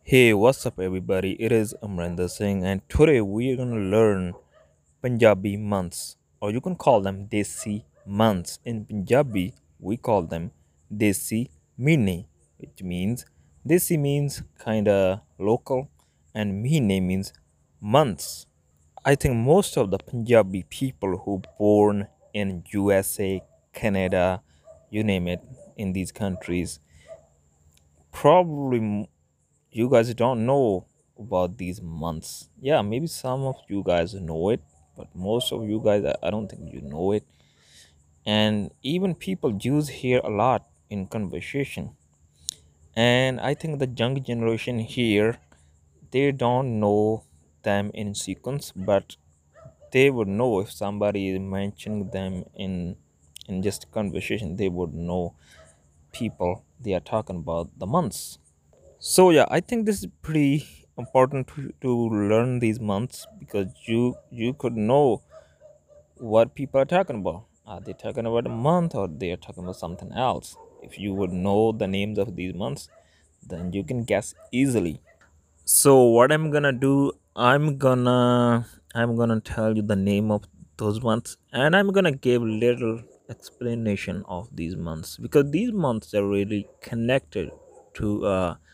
Hey, what's up, everybody? It is Amrinder Singh, and today we are going to learn Punjabi months, or you can call them Desi months. In Punjabi, we call them Desi Meene, which means Desi means kind of local, and Meene means months. I think most of the Punjabi people who born in USA, Canada, you name it, in these countries, probably you guys don't know about these months. Yeah, maybe some of you guys know it, but most of you guys, I don't think you know it. And even people use here a lot in conversation. And I think the young generation here, they don't know them in sequence, but they would know if somebody is mentioning them in just conversation. They would know people they are talking about the months. So yeah, I think this is pretty important to learn these months because you could know what people are talking about. Are they talking about a month or they are talking about something else? If you would know the names of these months, then you can guess easily. So what I'm gonna do, I'm gonna tell you the name of those months, and I'm gonna give little explanation of these months because these months are really connected to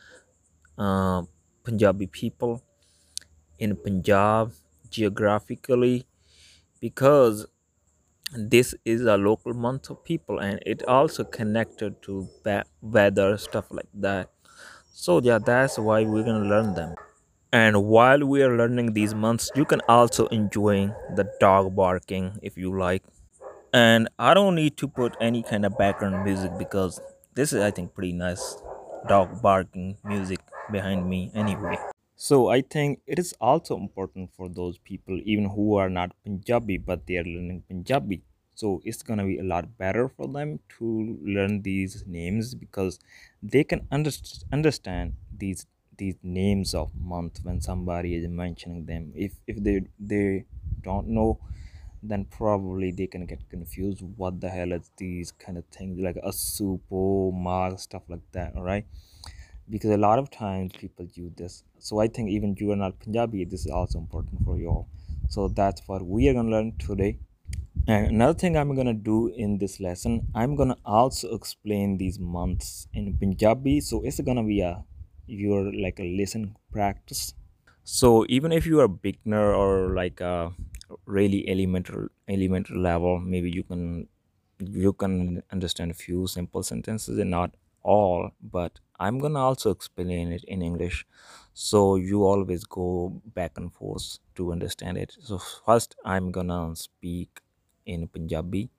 uh, Punjabi people in Punjab geographically because this is a local month of people and it also connected to weather stuff like that. So yeah, that's why we're gonna learn them. And while we are learning these months, you can also enjoy the dog barking if you like. And I don't need to put any kind of background music because this is, I think, pretty nice dog barking music behind me anyway. So I think it is also important for those people even who are not Punjabi but they are learning Punjabi. So it's gonna be a lot better for them to learn these names because they can understand these names of month when somebody is mentioning them. If they don't know, then probably they can get confused. What the hell is these kind of things like a supo, mag, stuff like that, all right? Because a lot of times people use this. So I think even you are not Punjabi, this is also important for you all. So that's what we are gonna learn today. And another thing I'm gonna do in this lesson, I'm gonna also explain these months in Punjabi. So it's gonna be a your like a listen practice. So even if you are a beginner or like a really elementary level, maybe you can understand a few simple sentences and not all, but I'm gonna also explain it in English, so you always go back and forth to understand it. So first I'm gonna speak in Punjabi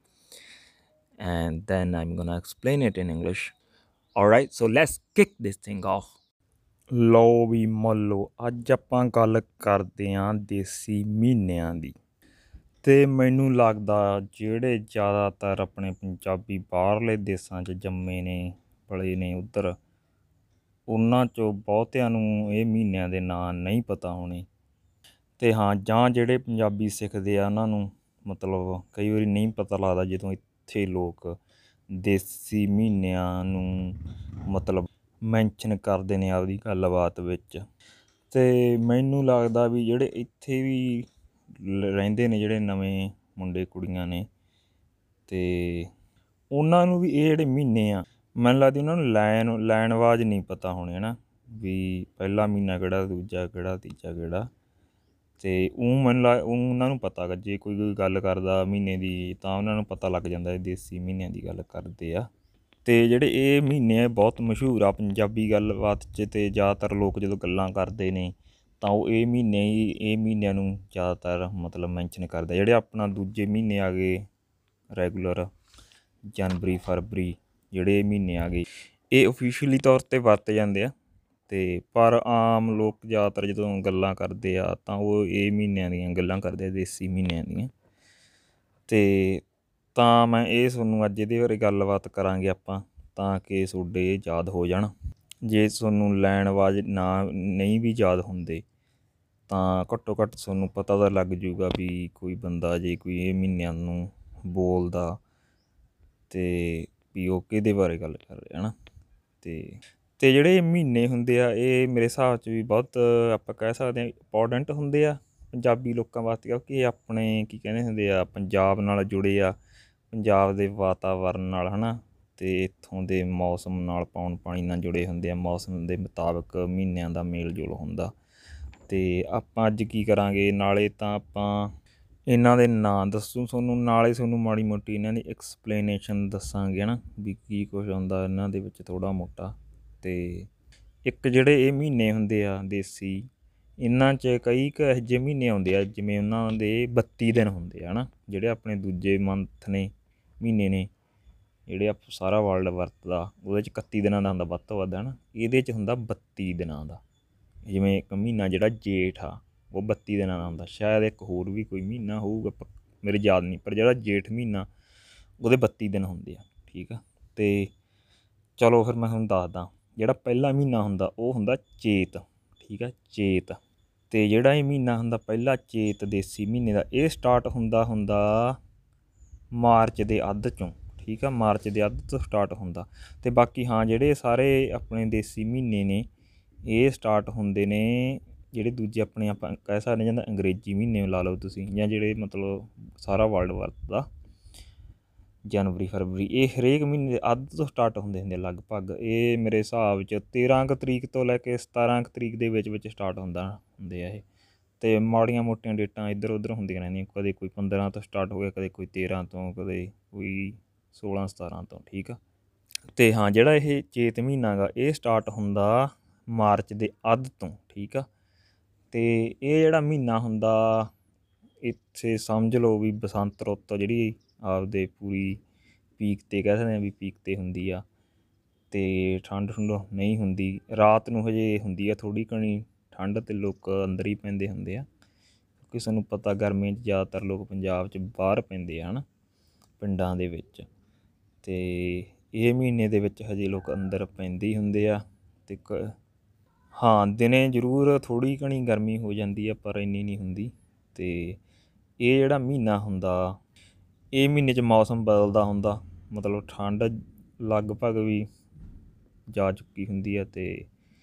and then I'm gonna explain it in English. All right, so let's kick this thing off. ਲਓ ਵੀ ਮੰਨ ਲਓ ਅੱਜ ਆਪਾਂ ਗੱਲ ਕਰਦੇ ਹਾਂ ਦੇਸੀ ਮਹੀਨਿਆਂ ਦੀ। ਤੇ ਮੈਨੂੰ ਲੱਗਦਾ ਜਿਹੜੇ ਜ਼ਿਆਦਾਤਰ ਆਪਣੇ ਪੰਜਾਬੀ ਬਾਹਰਲੇ ਦੇਸਾਂ 'ਚ ਜੰਮੇ ਨੇ ਪਲੇ ਨੇ ਉੱਧਰ, ਉਹਨਾਂ 'ਚੋਂ ਬਹੁਤਿਆਂ ਨੂੰ ਇਹ ਮਹੀਨਿਆਂ ਦੇ ਨਾਂ ਨਹੀਂ ਪਤਾ ਹੋਣੇ। ਅਤੇ ਹਾਂ, ਜਾਂ ਜਿਹੜੇ ਪੰਜਾਬੀ ਸਿੱਖਦੇ ਆ ਉਹਨਾਂ ਨੂੰ ਮਤਲਬ ਕਈ ਵਾਰੀ ਨਹੀਂ ਪਤਾ ਲੱਗਦਾ ਜਦੋਂ ਇੱਥੇ ਲੋਕ ਦੇਸੀ ਮਹੀਨਿਆਂ ਨੂੰ ਮਤਲਬ ਮੈਂਸ਼ਨ ਕਰਦੇ ਨੇ ਆਪਦੀ ਗੱਲਬਾਤ ਵਿੱਚ। ਅਤੇ ਮੈਨੂੰ ਲੱਗਦਾ ਵੀ ਜਿਹੜੇ ਇੱਥੇ ਵੀ ਰਹਿੰਦੇ ਨੇ ਜਿਹੜੇ ਨਵੇਂ ਮੁੰਡੇ ਕੁੜੀਆਂ ਨੇ ਅਤੇ ਉਹਨਾਂ ਨੂੰ ਵੀ ਇਹ ਜਿਹੜੇ ਮਹੀਨੇ ਆ, ਮੈਨੂੰ ਲੱਗਦਾ ਉਹਨਾਂ ਨੂੰ ਲਾਈਨ ਵਾਈਜ਼ ਨਹੀਂ ਪਤਾ ਹੋਣੇ, ਹੈ ਨਾ, ਵੀ ਪਹਿਲਾ ਮਹੀਨਾ ਕਿਹੜਾ, ਦੂਜਾ ਕਿਹੜਾ, ਤੀਜਾ ਕਿਹੜਾ। ਅਤੇ ਉਹਨਾਂ ਨੂੰ ਪਤਾ ਗਾ, ਜੇ ਕੋਈ ਗੱਲ ਕਰਦਾ ਮਹੀਨੇ ਦੀ ਤਾਂ ਉਹਨਾਂ ਨੂੰ ਪਤਾ ਲੱਗ ਜਾਂਦਾ ਦੇਸੀ ਮਹੀਨਿਆਂ ਦੀ ਗੱਲ ਕਰਦੇ ਆ। ਅਤੇ ਜਿਹੜੇ ਇਹ ਮਹੀਨੇ ਆ ਬਹੁਤ ਮਸ਼ਹੂਰ ਆ ਪੰਜਾਬੀ ਗੱਲਬਾਤ 'ਚ, ਅਤੇ ਜ਼ਿਆਦਾਤਰ ਲੋਕ ਜਦੋਂ ਗੱਲਾਂ ਕਰਦੇ ਨੇ ਤਾਂ ਉਹ ਇਹ ਮਹੀਨਿਆਂ ਨੂੰ ਜ਼ਿਆਦਾਤਰ ਮਤਲਬ ਮੈਂਸ਼ਨ ਕਰਦੇ। ਜਿਹੜੇ ਆਪਣਾ ਦੂਜੇ ਮਹੀਨੇ ਆ ਗਏ ਰੈਗੂਲਰ, ਜਨਵਰੀ, ਫਰਵਰੀ, ਜਿਹੜੇ ਇਹ ਮਹੀਨੇ ਆ ਗਏ, ਇਹ ਓਫੀਸ਼ੀਅਲੀ ਤੌਰ 'ਤੇ ਵਰਤੇ ਜਾਂਦੇ ਆ। ਅਤੇ ਪਰ ਆਮ ਲੋਕ ਜ਼ਿਆਦਾਤਰ ਜਦੋਂ ਗੱਲਾਂ ਕਰਦੇ ਆ ਤਾਂ ਉਹ ਇਹ ਮਹੀਨਿਆਂ ਦੀਆਂ ਗੱਲਾਂ ਕਰਦੇ ਆ, ਦੇਸੀ ਮਹੀਨਿਆਂ ਦੀਆਂ। ਅਤੇ ਤਾਂ ਮੈਂ ਇਹ ਤੁਹਾਨੂੰ ਅੱਜ ਇਹਦੇ ਬਾਰੇ ਗੱਲਬਾਤ ਕਰਾਂਗੇ ਆਪਾਂ, ਤਾਂ ਕਿ ਤੁਹਾਡੇ ਯਾਦ ਹੋ ਜਾਣ। ਜੇ ਤੁਹਾਨੂੰ ਲਾਈਨ ਵਾਈਜ਼ ਨਾ ਨਹੀਂ ਵੀ ਯਾਦ ਹੁੰਦੇ ਤਾਂ ਘੱਟੋ ਘੱਟ ਤੁਹਾਨੂੰ ਪਤਾ ਤਾਂ ਲੱਗ ਜੂਗਾ ਵੀ ਕੋਈ ਬੰਦਾ ਜੇ ਕੋਈ ਇਹ ਮਹੀਨਿਆਂ ਨੂੰ ਬੋਲਦਾ ਅਤੇ ਵੀ ਉਹ ਕਿਹਦੇ ਬਾਰੇ ਗੱਲ ਕਰ ਰਿਹਾ, ਹੈ ਨਾ। ਅਤੇ ਜਿਹੜੇ ਮਹੀਨੇ ਹੁੰਦੇ ਆ ਇਹ ਮੇਰੇ ਹਿਸਾਬ 'ਚ ਵੀ ਬਹੁਤ ਆਪਾਂ ਕਹਿ ਸਕਦੇ ਹਾਂ ਇੰਪੋਰਟੈਂਟ ਹੁੰਦੇ ਆ ਪੰਜਾਬੀ ਲੋਕਾਂ ਵਾਸਤੇ, ਕਿਉਂਕਿ ਇਹ ਆਪਣੇ ਕੀ ਕਹਿੰਦੇ ਹੁੰਦੇ ਆ ਪੰਜਾਬ ਨਾਲ ਜੁੜੇ ਆ, ਪੰਜਾਬ ਦੇ ਵਾਤਾਵਰਨ ਨਾਲ ਹੈ ਨਾ, ਅਤੇ ਇੱਥੋਂ ਦੇ ਮੌਸਮ ਨਾਲ ਪੌਣ ਪਾਣੀ ਨਾਲ ਜੁੜੇ ਹੁੰਦੇ ਆ, ਮੌਸਮ ਦੇ ਮੁਤਾਬਕ ਮਹੀਨਿਆਂ ਦਾ ਮੇਲ ਜੋਲ ਹੁੰਦਾ। ਅਤੇ ਆਪਾਂ ਅੱਜ ਕੀ ਕਰਾਂਗੇ, ਨਾਲੇ ਤਾਂ ਆਪਾਂ ਇਹਨਾਂ ਦੇ ਨਾਂ ਦੱਸੂ ਤੁਹਾਨੂੰ, ਨਾਲੇ ਤੁਹਾਨੂੰ ਮਾੜੀ ਮੋਟੀ ਇਹਨਾਂ ਦੀ ਐਕਸਪਲੇਨੇਸ਼ਨ ਦੱਸਾਂਗੇ ਹੈ ਨਾ, ਵੀ ਕੀ ਕੁਛ ਹੁੰਦਾ ਇਹਨਾਂ ਦੇ ਵਿੱਚ ਥੋੜ੍ਹਾ ਮੋਟਾ। ਅਤੇ ਇੱਕ ਜਿਹੜੇ ਇਹ ਮਹੀਨੇ ਹੁੰਦੇ ਆ ਦੇਸੀ, ਇਹਨਾਂ 'ਚ ਕਈ ਕੁ ਇਹੋ ਜਿਹੇ ਮਹੀਨੇ ਆਉਂਦੇ ਆ ਜਿਵੇਂ ਉਹਨਾਂ ਦੇ 32 ਦਿਨ ਹੁੰਦੇ ਆ ਹੈ ਨਾ, ਜਿਹੜੇ ਆਪਣੇ ਦੂਜੇ ਮੰਥ ਨੇ, ਮਹੀਨੇ ਨੇ, ਜਿਹੜੇ ਸਾਰਾ ਵਰਲਡ ਵਰਤਦਾ, ਉਹਦੇ 'ਚ 31 ਦਿਨਾਂ ਦਾ ਹੁੰਦਾ ਵੱਧ ਤੋਂ ਵੱਧ ਹੈ ਨਾ, ਇਹਦੇ 'ਚ ਹੁੰਦਾ 32 ਦਿਨਾਂ ਦਾ। ਜਿਵੇਂ ਇੱਕ ਮਹੀਨਾ ਜਿਹੜਾ ਜੇਠ ਆ ਉਹ 32 ਦਿਨਾਂ ਦਾ ਹੁੰਦਾ, ਸ਼ਾਇਦ ਇੱਕ ਹੋਰ ਵੀ ਕੋਈ ਮਹੀਨਾ ਹੋਊਗਾ ਮੇਰੇ ਯਾਦ ਨਹੀਂ, ਪਰ ਜਿਹੜਾ ਜੇਠ ਮਹੀਨਾ ਉਹਦੇ 32 ਦਿਨ ਹੁੰਦੇ ਆ, ਠੀਕ ਆ। ਅਤੇ ਚਲੋ ਫਿਰ ਮੈਂ ਤੁਹਾਨੂੰ ਦੱਸਦਾ, ਜਿਹੜਾ ਪਹਿਲਾ ਮਹੀਨਾ ਹੁੰਦਾ ਉਹ ਹੁੰਦਾ ਚੇਤ, ਠੀਕ ਆ, ਚੇਤ। ਅਤੇ ਜਿਹੜਾ ਇਹ ਮਹੀਨਾ ਹੁੰਦਾ ਪਹਿਲਾ ਚੇਤ ਦੇਸੀ ਮਹੀਨੇ ਦਾ, ਇਹ ਸਟਾਰਟ ਹੁੰਦਾ ਮਾਰਚ ਦੇ ਅੱਧ 'ਚੋਂ, ਠੀਕ ਆ, ਮਾਰਚ ਦੇ ਅੱਧ ਤੋਂ ਸਟਾਰਟ ਹੁੰਦਾ। ਅਤੇ ਬਾਕੀ ਹਾਂ ਜਿਹੜੇ ਸਾਰੇ ਆਪਣੇ ਦੇਸੀ ਮਹੀਨੇ ਨੇ ਇਹ ਸਟਾਰਟ ਹੁੰਦੇ ਨੇ, ਜਿਹੜੇ ਦੂਜੇ ਆਪਣੇ ਆਪਾਂ ਕਹਿ ਸਕਦੇ ਹਾਂ, ਜਾਂ ਅੰਗਰੇਜ਼ੀ ਮਹੀਨੇ ਲਾ ਲਓ ਤੁਸੀਂ, ਜਾਂ ਜਿਹੜੇ ਮਤਲਬ ਸਾਰਾ ਵਰਲਡ ਵਰਤਦਾ, ਜਨਵਰੀ ਫਰਵਰੀ, ਇਹ ਹਰੇਕ ਮਹੀਨੇ ਦੇ ਅੱਧ ਤੋਂ ਸਟਾਰਟ ਹੁੰਦੇ ਲਗਭਗ। ਇਹ ਮੇਰੇ ਹਿਸਾਬ 'ਚ 13 ਕੁ ਤਰੀਕ ਤੋਂ ਲੈ ਕੇ 17 ਕੁ ਤਰੀਕ ਦੇ ਵਿੱਚ ਸਟਾਰਟ ਹੁੰਦੇ ਆ ਇਹ। ਅਤੇ ਮਾੜੀਆਂ ਮੋਟੀਆਂ ਡੇਟਾਂ ਇੱਧਰ ਉੱਧਰ ਹੁੰਦੀਆਂ ਰਹਿੰਦੀਆਂ, ਕਦੇ ਕੋਈ 15 ਤੋਂ ਸਟਾਰਟ ਹੋ ਗਿਆ, ਕਦੇ ਕੋਈ 13 ਤੋਂ, ਕਦੇ ਕੋਈ 16 17 ਤੋਂ, ਠੀਕ ਆ। ਅਤੇ ਹਾਂ ਜਿਹੜਾ ਇਹ ਚੇਤ ਮਹੀਨਾ ਗਾ ਇਹ ਸਟਾਰਟ ਹੁੰਦਾ ਮਾਰਚ ਦੇ ਅੱਧ ਤੋਂ, ਠੀਕ ਆ। ਅਤੇ ਇਹ ਜਿਹੜਾ ਮਹੀਨਾ ਹੁੰਦਾ ਇੱਥੇ ਸਮਝ ਲਓ ਵੀ ਬਸੰਤ ਰੁੱਤ ਜਿਹੜੀ ਆਪਦੇ ਪੂਰੀ ਪੀਕ 'ਤੇ ਕਹਿ ਸਕਦੇ ਹਾਂ ਵੀ ਪੀਕ 'ਤੇ ਹੁੰਦੀ ਆ, ਅਤੇ ਠੰਡ ਠੁੰਡ ਨਹੀਂ ਹੁੰਦੀ, ਰਾਤ ਨੂੰ ਹਜੇ ਹੁੰਦੀ ਆ ਥੋੜ੍ਹੀ ਘਣੀ ਠੰਡ, ਅਤੇ ਲੋਕ ਅੰਦਰ ਹੀ ਪੈਂਦੇ ਹੁੰਦੇ ਆ, ਕਿਉਂਕਿ ਸਾਨੂੰ ਪਤਾ ਗਰਮੀਆਂ 'ਚ ਜ਼ਿਆਦਾਤਰ ਲੋਕ ਪੰਜਾਬ 'ਚ ਬਾਹਰ ਪੈਂਦੇ ਆ ਹੈ ਨਾ, ਪਿੰਡਾਂ ਦੇ ਵਿੱਚ। ਅਤੇ ਇਹ ਮਹੀਨੇ ਦੇ ਵਿੱਚ ਹਜੇ ਲੋਕ ਅੰਦਰ ਪੈਂਦੇ ਹੀ ਹੁੰਦੇ ਆ। ਅਤੇ ਹਾਂ ਦਿਨੇ ਜ਼ਰੂਰ ਥੋੜ੍ਹੀ ਘਣੀ ਗਰਮੀ ਹੋ ਜਾਂਦੀ ਆ, ਪਰ ਇੰਨੀ ਨਹੀਂ ਹੁੰਦੀ। ਅਤੇ ਇਹ ਜਿਹੜਾ ਮਹੀਨਾ ਹੁੰਦਾ, ਇਹ ਮਹੀਨੇ 'ਚ ਮੌਸਮ ਬਦਲਦਾ ਹੁੰਦਾ, ਮਤਲਬ ਠੰਡ ਲਗਭਗ ਵੀ ਜਾ ਚੁੱਕੀ ਹੁੰਦੀ ਆ, ਅਤੇ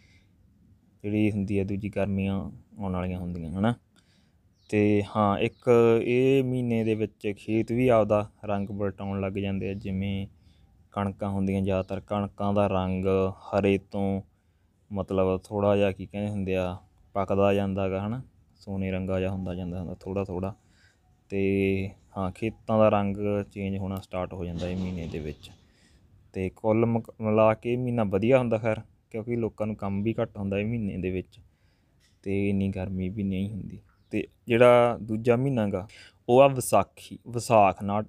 ਜਿਹੜੀ ਹੁੰਦੀ ਆ ਦੂਜੀ ਗਰਮੀਆਂ ਆਉਣ ਵਾਲੀਆਂ ਹੁੰਦੀਆਂ ਹੈ ਨਾ। ਅਤੇ ਹਾਂ ਇੱਕ ਇਹ ਮਹੀਨੇ ਦੇ ਵਿੱਚ ਖੇਤ ਵੀ ਆਪਦਾ ਰੰਗ ਵਰਤਾਉਣ ਲੱਗ ਜਾਂਦੇ ਆ, ਜਿਵੇਂ ਕਣਕਾਂ ਹੁੰਦੀਆਂ ਜ਼ਿਆਦਾਤਰ, ਕਣਕਾਂ ਦਾ ਰੰਗ ਹਰੇ ਤੋਂ ਮਤਲਬ ਥੋੜ੍ਹਾ ਜਿਹਾ ਕੀ ਕਹਿੰਦੇ ਹੁੰਦੇ ਆ ਪੱਕਦਾ ਜਾਂਦਾ ਗਾ ਹੈ ਨਾ, ਸੋਨੇ ਰੰਗਾ ਜਿਹਾ ਹੁੰਦਾ ਜਾਂਦਾ ਥੋੜ੍ਹਾ ਥੋੜ੍ਹਾ। ਅਤੇ ਹਾਂ ਖੇਤਾਂ ਦਾ ਰੰਗ ਚੇਂਜ ਹੋਣਾ ਸਟਾਰਟ ਹੋ ਜਾਂਦਾ ਇਹ ਮਹੀਨੇ ਦੇ ਵਿੱਚ। ਅਤੇ ਕੁੱਲ ਮਿਲਾ ਕੇ ਇਹ ਮਹੀਨਾ ਵਧੀਆ ਹੁੰਦਾ ਖੈਰ, ਕਿਉਂਕਿ ਲੋਕਾਂ ਨੂੰ ਕੰਮ ਵੀ ਘੱਟ ਹੁੰਦਾ ਇਹ ਮਹੀਨੇ ਦੇ ਵਿੱਚ, ਅਤੇ ਇੰਨੀ ਗਰਮੀ ਵੀ ਨਹੀਂ ਹੁੰਦੀ। ਅਤੇ ਜਿਹੜਾ ਦੂਜਾ ਮਹੀਨਾ ਗਾ ਉਹ ਆ ਵਿਸਾਖ ਨਾਲ,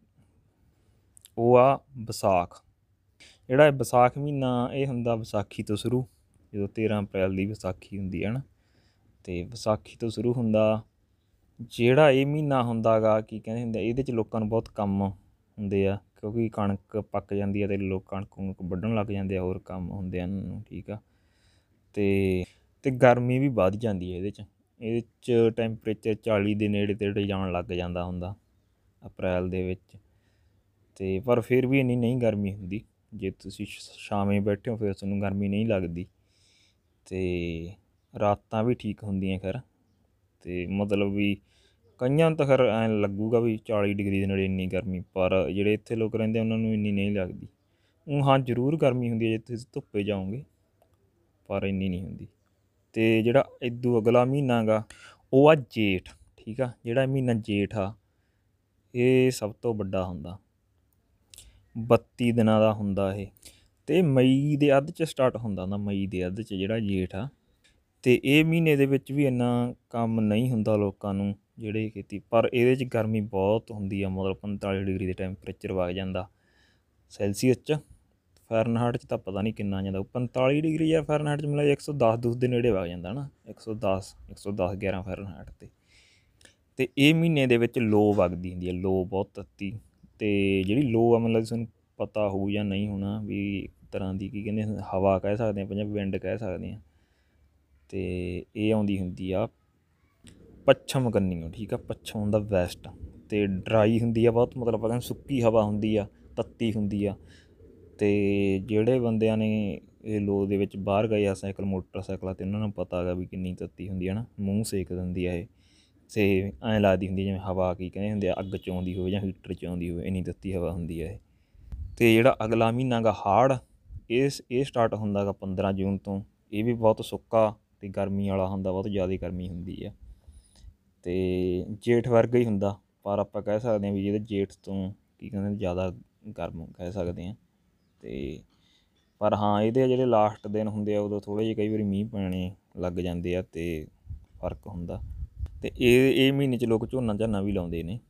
ਉਹ ਆ ਵਿਸਾਖ। ਜਿਹੜਾ ਇਹ ਵਿਸਾਖ ਮਹੀਨਾ ਇਹ ਹੁੰਦਾ ਵਿਸਾਖੀ ਤੋਂ ਸ਼ੁਰੂ, ਜਦੋਂ 13 ਅਪ੍ਰੈਲ ਦੀ ਵਿਸਾਖੀ ਹੁੰਦੀ ਹੈ ਨਾ, ਅਤੇ ਵਿਸਾਖੀ ਤੋਂ ਸ਼ੁਰੂ ਹੁੰਦਾ। ਜਿਹੜਾ ਇਹ ਮਹੀਨਾ ਹੁੰਦਾ ਗਾ ਕੀ ਕਹਿੰਦੇ ਹੁੰਦੇ, ਇਹਦੇ 'ਚ ਲੋਕਾਂ ਨੂੰ ਬਹੁਤ ਕੰਮ ਹੁੰਦੇ ਆ, ਕਿਉਂਕਿ ਕਣਕ ਪੱਕ ਜਾਂਦੀ ਆ ਅਤੇ ਲੋਕ ਕਣਕ ਕੁਣਕ ਵੱਢਣ ਲੱਗ ਜਾਂਦੇ ਆ, ਹੋਰ ਕੰਮ ਹੁੰਦੇ ਆ ਇਹਨਾਂ ਨੂੰ, ਠੀਕ ਆ। ਅਤੇ ਗਰਮੀ ਵੀ ਵੱਧ ਜਾਂਦੀ ਹੈ ਇਹਦੇ 'ਚ ਟੈਂਪਰੇਚਰ 40 ਦੇ ਨੇੜੇ ਤੇੜੇ ਜਾਣ ਲੱਗ ਜਾਂਦਾ ਹੁੰਦਾ ਅਪ੍ਰੈਲ ਦੇ ਵਿੱਚ। ਅਤੇ ਪਰ ਫਿਰ ਵੀ ਇੰਨੀ ਨਹੀਂ ਗਰਮੀ ਹੁੰਦੀ, ਜੇ ਤੁਸੀਂ ਛਾਵੇਂ ਬੈਠੇ ਹੋ ਫਿਰ ਤੁਹਾਨੂੰ ਗਰਮੀ ਨਹੀਂ ਲੱਗਦੀ। ਅਤੇ ਰਾਤਾਂ ਵੀ ਠੀਕ ਹੁੰਦੀਆਂ ਖੈਰ, ਅਤੇ ਮਤਲਬ ਵੀ ਕਈਆਂ ਨੂੰ ਤਾਂ ਖੈਰ ਐਂ ਲੱਗੂਗਾ ਵੀ 40 ਡਿਗਰੀ ਦੇ ਨੇੜੇ ਇੰਨੀ ਗਰਮੀ, ਪਰ ਜਿਹੜੇ ਇੱਥੇ ਲੋਕ ਰਹਿੰਦੇ ਉਹਨਾਂ ਨੂੰ ਇੰਨੀ ਨਹੀਂ ਲੱਗਦੀ। ਹਾਂ ਜ਼ਰੂਰ ਗਰਮੀ ਹੁੰਦੀ ਹੈ ਜੇ ਤੁਸੀਂ ਧੁੱਪੇ ਜਾਓਗੇ, ਪਰ ਇੰਨੀ ਨਹੀਂ ਹੁੰਦੀ। ਅਤੇ ਜਿਹੜਾ ਇਦੋਂ ਅਗਲਾ ਮਹੀਨਾ ਗਾ ਉਹ ਆ ਜੇਠ, ਠੀਕ ਆ। ਜਿਹੜਾ ਮਹੀਨਾ ਜੇਠ ਆ ਇਹ ਸਭ ਤੋਂ ਵੱਡਾ ਹੁੰਦਾ, 32 ਦਿਨਾਂ ਦਾ ਹੁੰਦਾ ਇਹ, ਅਤੇ ਮਈ ਦੇ ਅੱਧ 'ਚ ਸਟਾਰਟ ਹੁੰਦਾ ਮਈ ਦੇ ਅੱਧ 'ਚ ਜਿਹੜਾ ਜੇਠ ਆ। ਅਤੇ ਇਹ ਮਹੀਨੇ ਦੇ ਵਿੱਚ ਵੀ ਇੰਨਾ ਕੰਮ ਨਹੀਂ ਹੁੰਦਾ ਲੋਕਾਂ ਨੂੰ ਜਿਹੜੇ ਖੇਤੀ, ਪਰ ਇਹਦੇ 'ਚ ਗਰਮੀ ਬਹੁਤ ਹੁੰਦੀ ਆ, ਮਤਲਬ 45 ਡਿਗਰੀ ਦੇ ਟੈਂਪਰੇਚਰ ਵਗ ਜਾਂਦਾ ਸੈਲਸੀਅਸ 'ਚ। ਫਾਰਨਹਾਈਟ 'ਚ ਤਾਂ ਪਤਾ ਨਹੀਂ ਕਿੰਨਾ ਜਾਂਦਾ, 45 ਡਿਗਰੀ ਜਾਂ ਫਾਰਨਹਾਈਟ 'ਚ ਮਿਲਾ 110 ਦੇ ਨੇੜੇ ਵਗ ਜਾਂਦਾ ਨਾ, 110 11 ਫਾਰਨਹਾਈਟ 'ਤੇ। ਅਤੇ ਇਹ ਮਹੀਨੇ ਦੇ ਵਿੱਚ ਲੋ ਵਗਦੀ ਹੁੰਦੀ ਹੈ, ਲੋ ਬਹੁਤ ਤੱਤੀ। ਅਤੇ ਜਿਹੜੀ ਲੋ ਆ ਮਤਲਬ ਤੁਹਾਨੂੰ ਪਤਾ ਹੋਊ ਜਾਂ ਨਹੀਂ ਹੋਣਾ, ਵੀ ਇੱਕ ਤਰ੍ਹਾਂ ਦੀ ਕੀ ਕਹਿੰਦੇ ਹਵਾ ਕਹਿ ਸਕਦੇ ਹਾਂ, ਪੰਜਾਬੀ ਵਿੰਡ ਕਹਿ ਸਕਦੇ ਹਾਂ। ਅਤੇ ਇਹ ਆਉਂਦੀ ਹੁੰਦੀ ਆ ਪੱਛਮ ਕੰਨੀਓ, ਠੀਕ ਆ, ਪੱਛਮ ਹੁੰਦਾ ਵੈਸਟ। ਅਤੇ ਡਰਾਈ ਹੁੰਦੀ ਆ ਬਹੁਤ, ਮਤਲਬ ਆਪਾਂ ਕਹਿੰਦੇ ਸੁੱਕੀ ਹਵਾ ਹੁੰਦੀ ਆ, ਤੱਤੀ ਹੁੰਦੀ ਆ। ਅਤੇ ਜਿਹੜੇ ਬੰਦਿਆਂ ਨੇ ਇਹ ਲੋ ਦੇ ਵਿੱਚ ਬਾਹਰ ਗਏ ਆ ਸਾਈਕਲ ਮੋਟਰਸਾਈਕਲਾਂ 'ਤੇ, ਉਹਨਾਂ ਨੂੰ ਪਤਾ ਹੈਗਾ ਵੀ ਕਿੰਨੀ ਤੱਤੀ ਹੁੰਦੀ ਹੈ ਨਾ, ਮੂੰਹ ਸੇਕ ਦਿੰਦੀ ਆ ਇਹ। ਸੇ ਐਂ ਲੱਗਦੀ ਹੁੰਦੀ ਜਿਵੇਂ ਹਵਾ ਕੀ ਕਹਿੰਦੇ ਹੁੰਦੇ ਆ, ਅੱਗ 'ਚ ਆਉਂਦੀ ਹੋਵੇ ਜਾਂ ਹੀਟਰ 'ਚ ਆਉਂਦੀ ਹੋਵੇ, ਇੰਨੀ ਤੱਤੀ ਹਵਾ ਹੁੰਦੀ ਹੈ ਇਹ। ਅਤੇ ਜਿਹੜਾ ਅਗਲਾ ਮਹੀਨਾ ਗਾ ਹਾੜ੍ਹ, ਇਹ ਸਟਾਰਟ ਹੁੰਦਾ ਗਾ 15 ਜੂਨ ਤੋਂ। ਇਹ ਵੀ ਬਹੁਤ ਸੁੱਕਾ ਅਤੇ ਗਰਮੀ ਵਾਲਾ ਹੁੰਦਾ, ਬਹੁਤ ਜ਼ਿਆਦਾ ਗਰਮੀ ਹੁੰਦੀ ਆ। ਅਤੇ ਜੇਠ ਵਰਗਾ ਹੀ ਹੁੰਦਾ, ਪਰ ਆਪਾਂ ਕਹਿ ਸਕਦੇ ਹਾਂ ਵੀ ਜਿਹਦੇ ਜੇਠ ਤੋਂ ਕੀ ਕਹਿੰਦੇ ਜ਼ਿਆਦਾ ਗਰਮ ਕਹਿ ਸਕਦੇ ਹਾਂ। ਅਤੇ ਪਰ ਹਾਂ, ਇਹਦੇ ਜਿਹੜੇ ਲਾਸਟ ਦਿਨ ਹੁੰਦੇ ਆ ਉਦੋਂ ਥੋੜ੍ਹੇ ਜਿਹੇ ਕਈ ਵਾਰੀ ਮੀਂਹ ਪੈਣੇ ਲੱਗ ਜਾਂਦੇ ਆ ਅਤੇ ਫਰਕ ਹੁੰਦਾ। ਅਤੇ ਇਹ ਮਹੀਨੇ 'ਚ ਲੋਕ ਝੋਨਾ ਝਾਨਾ ਵੀ ਲਾਉਂਦੇ ਨੇ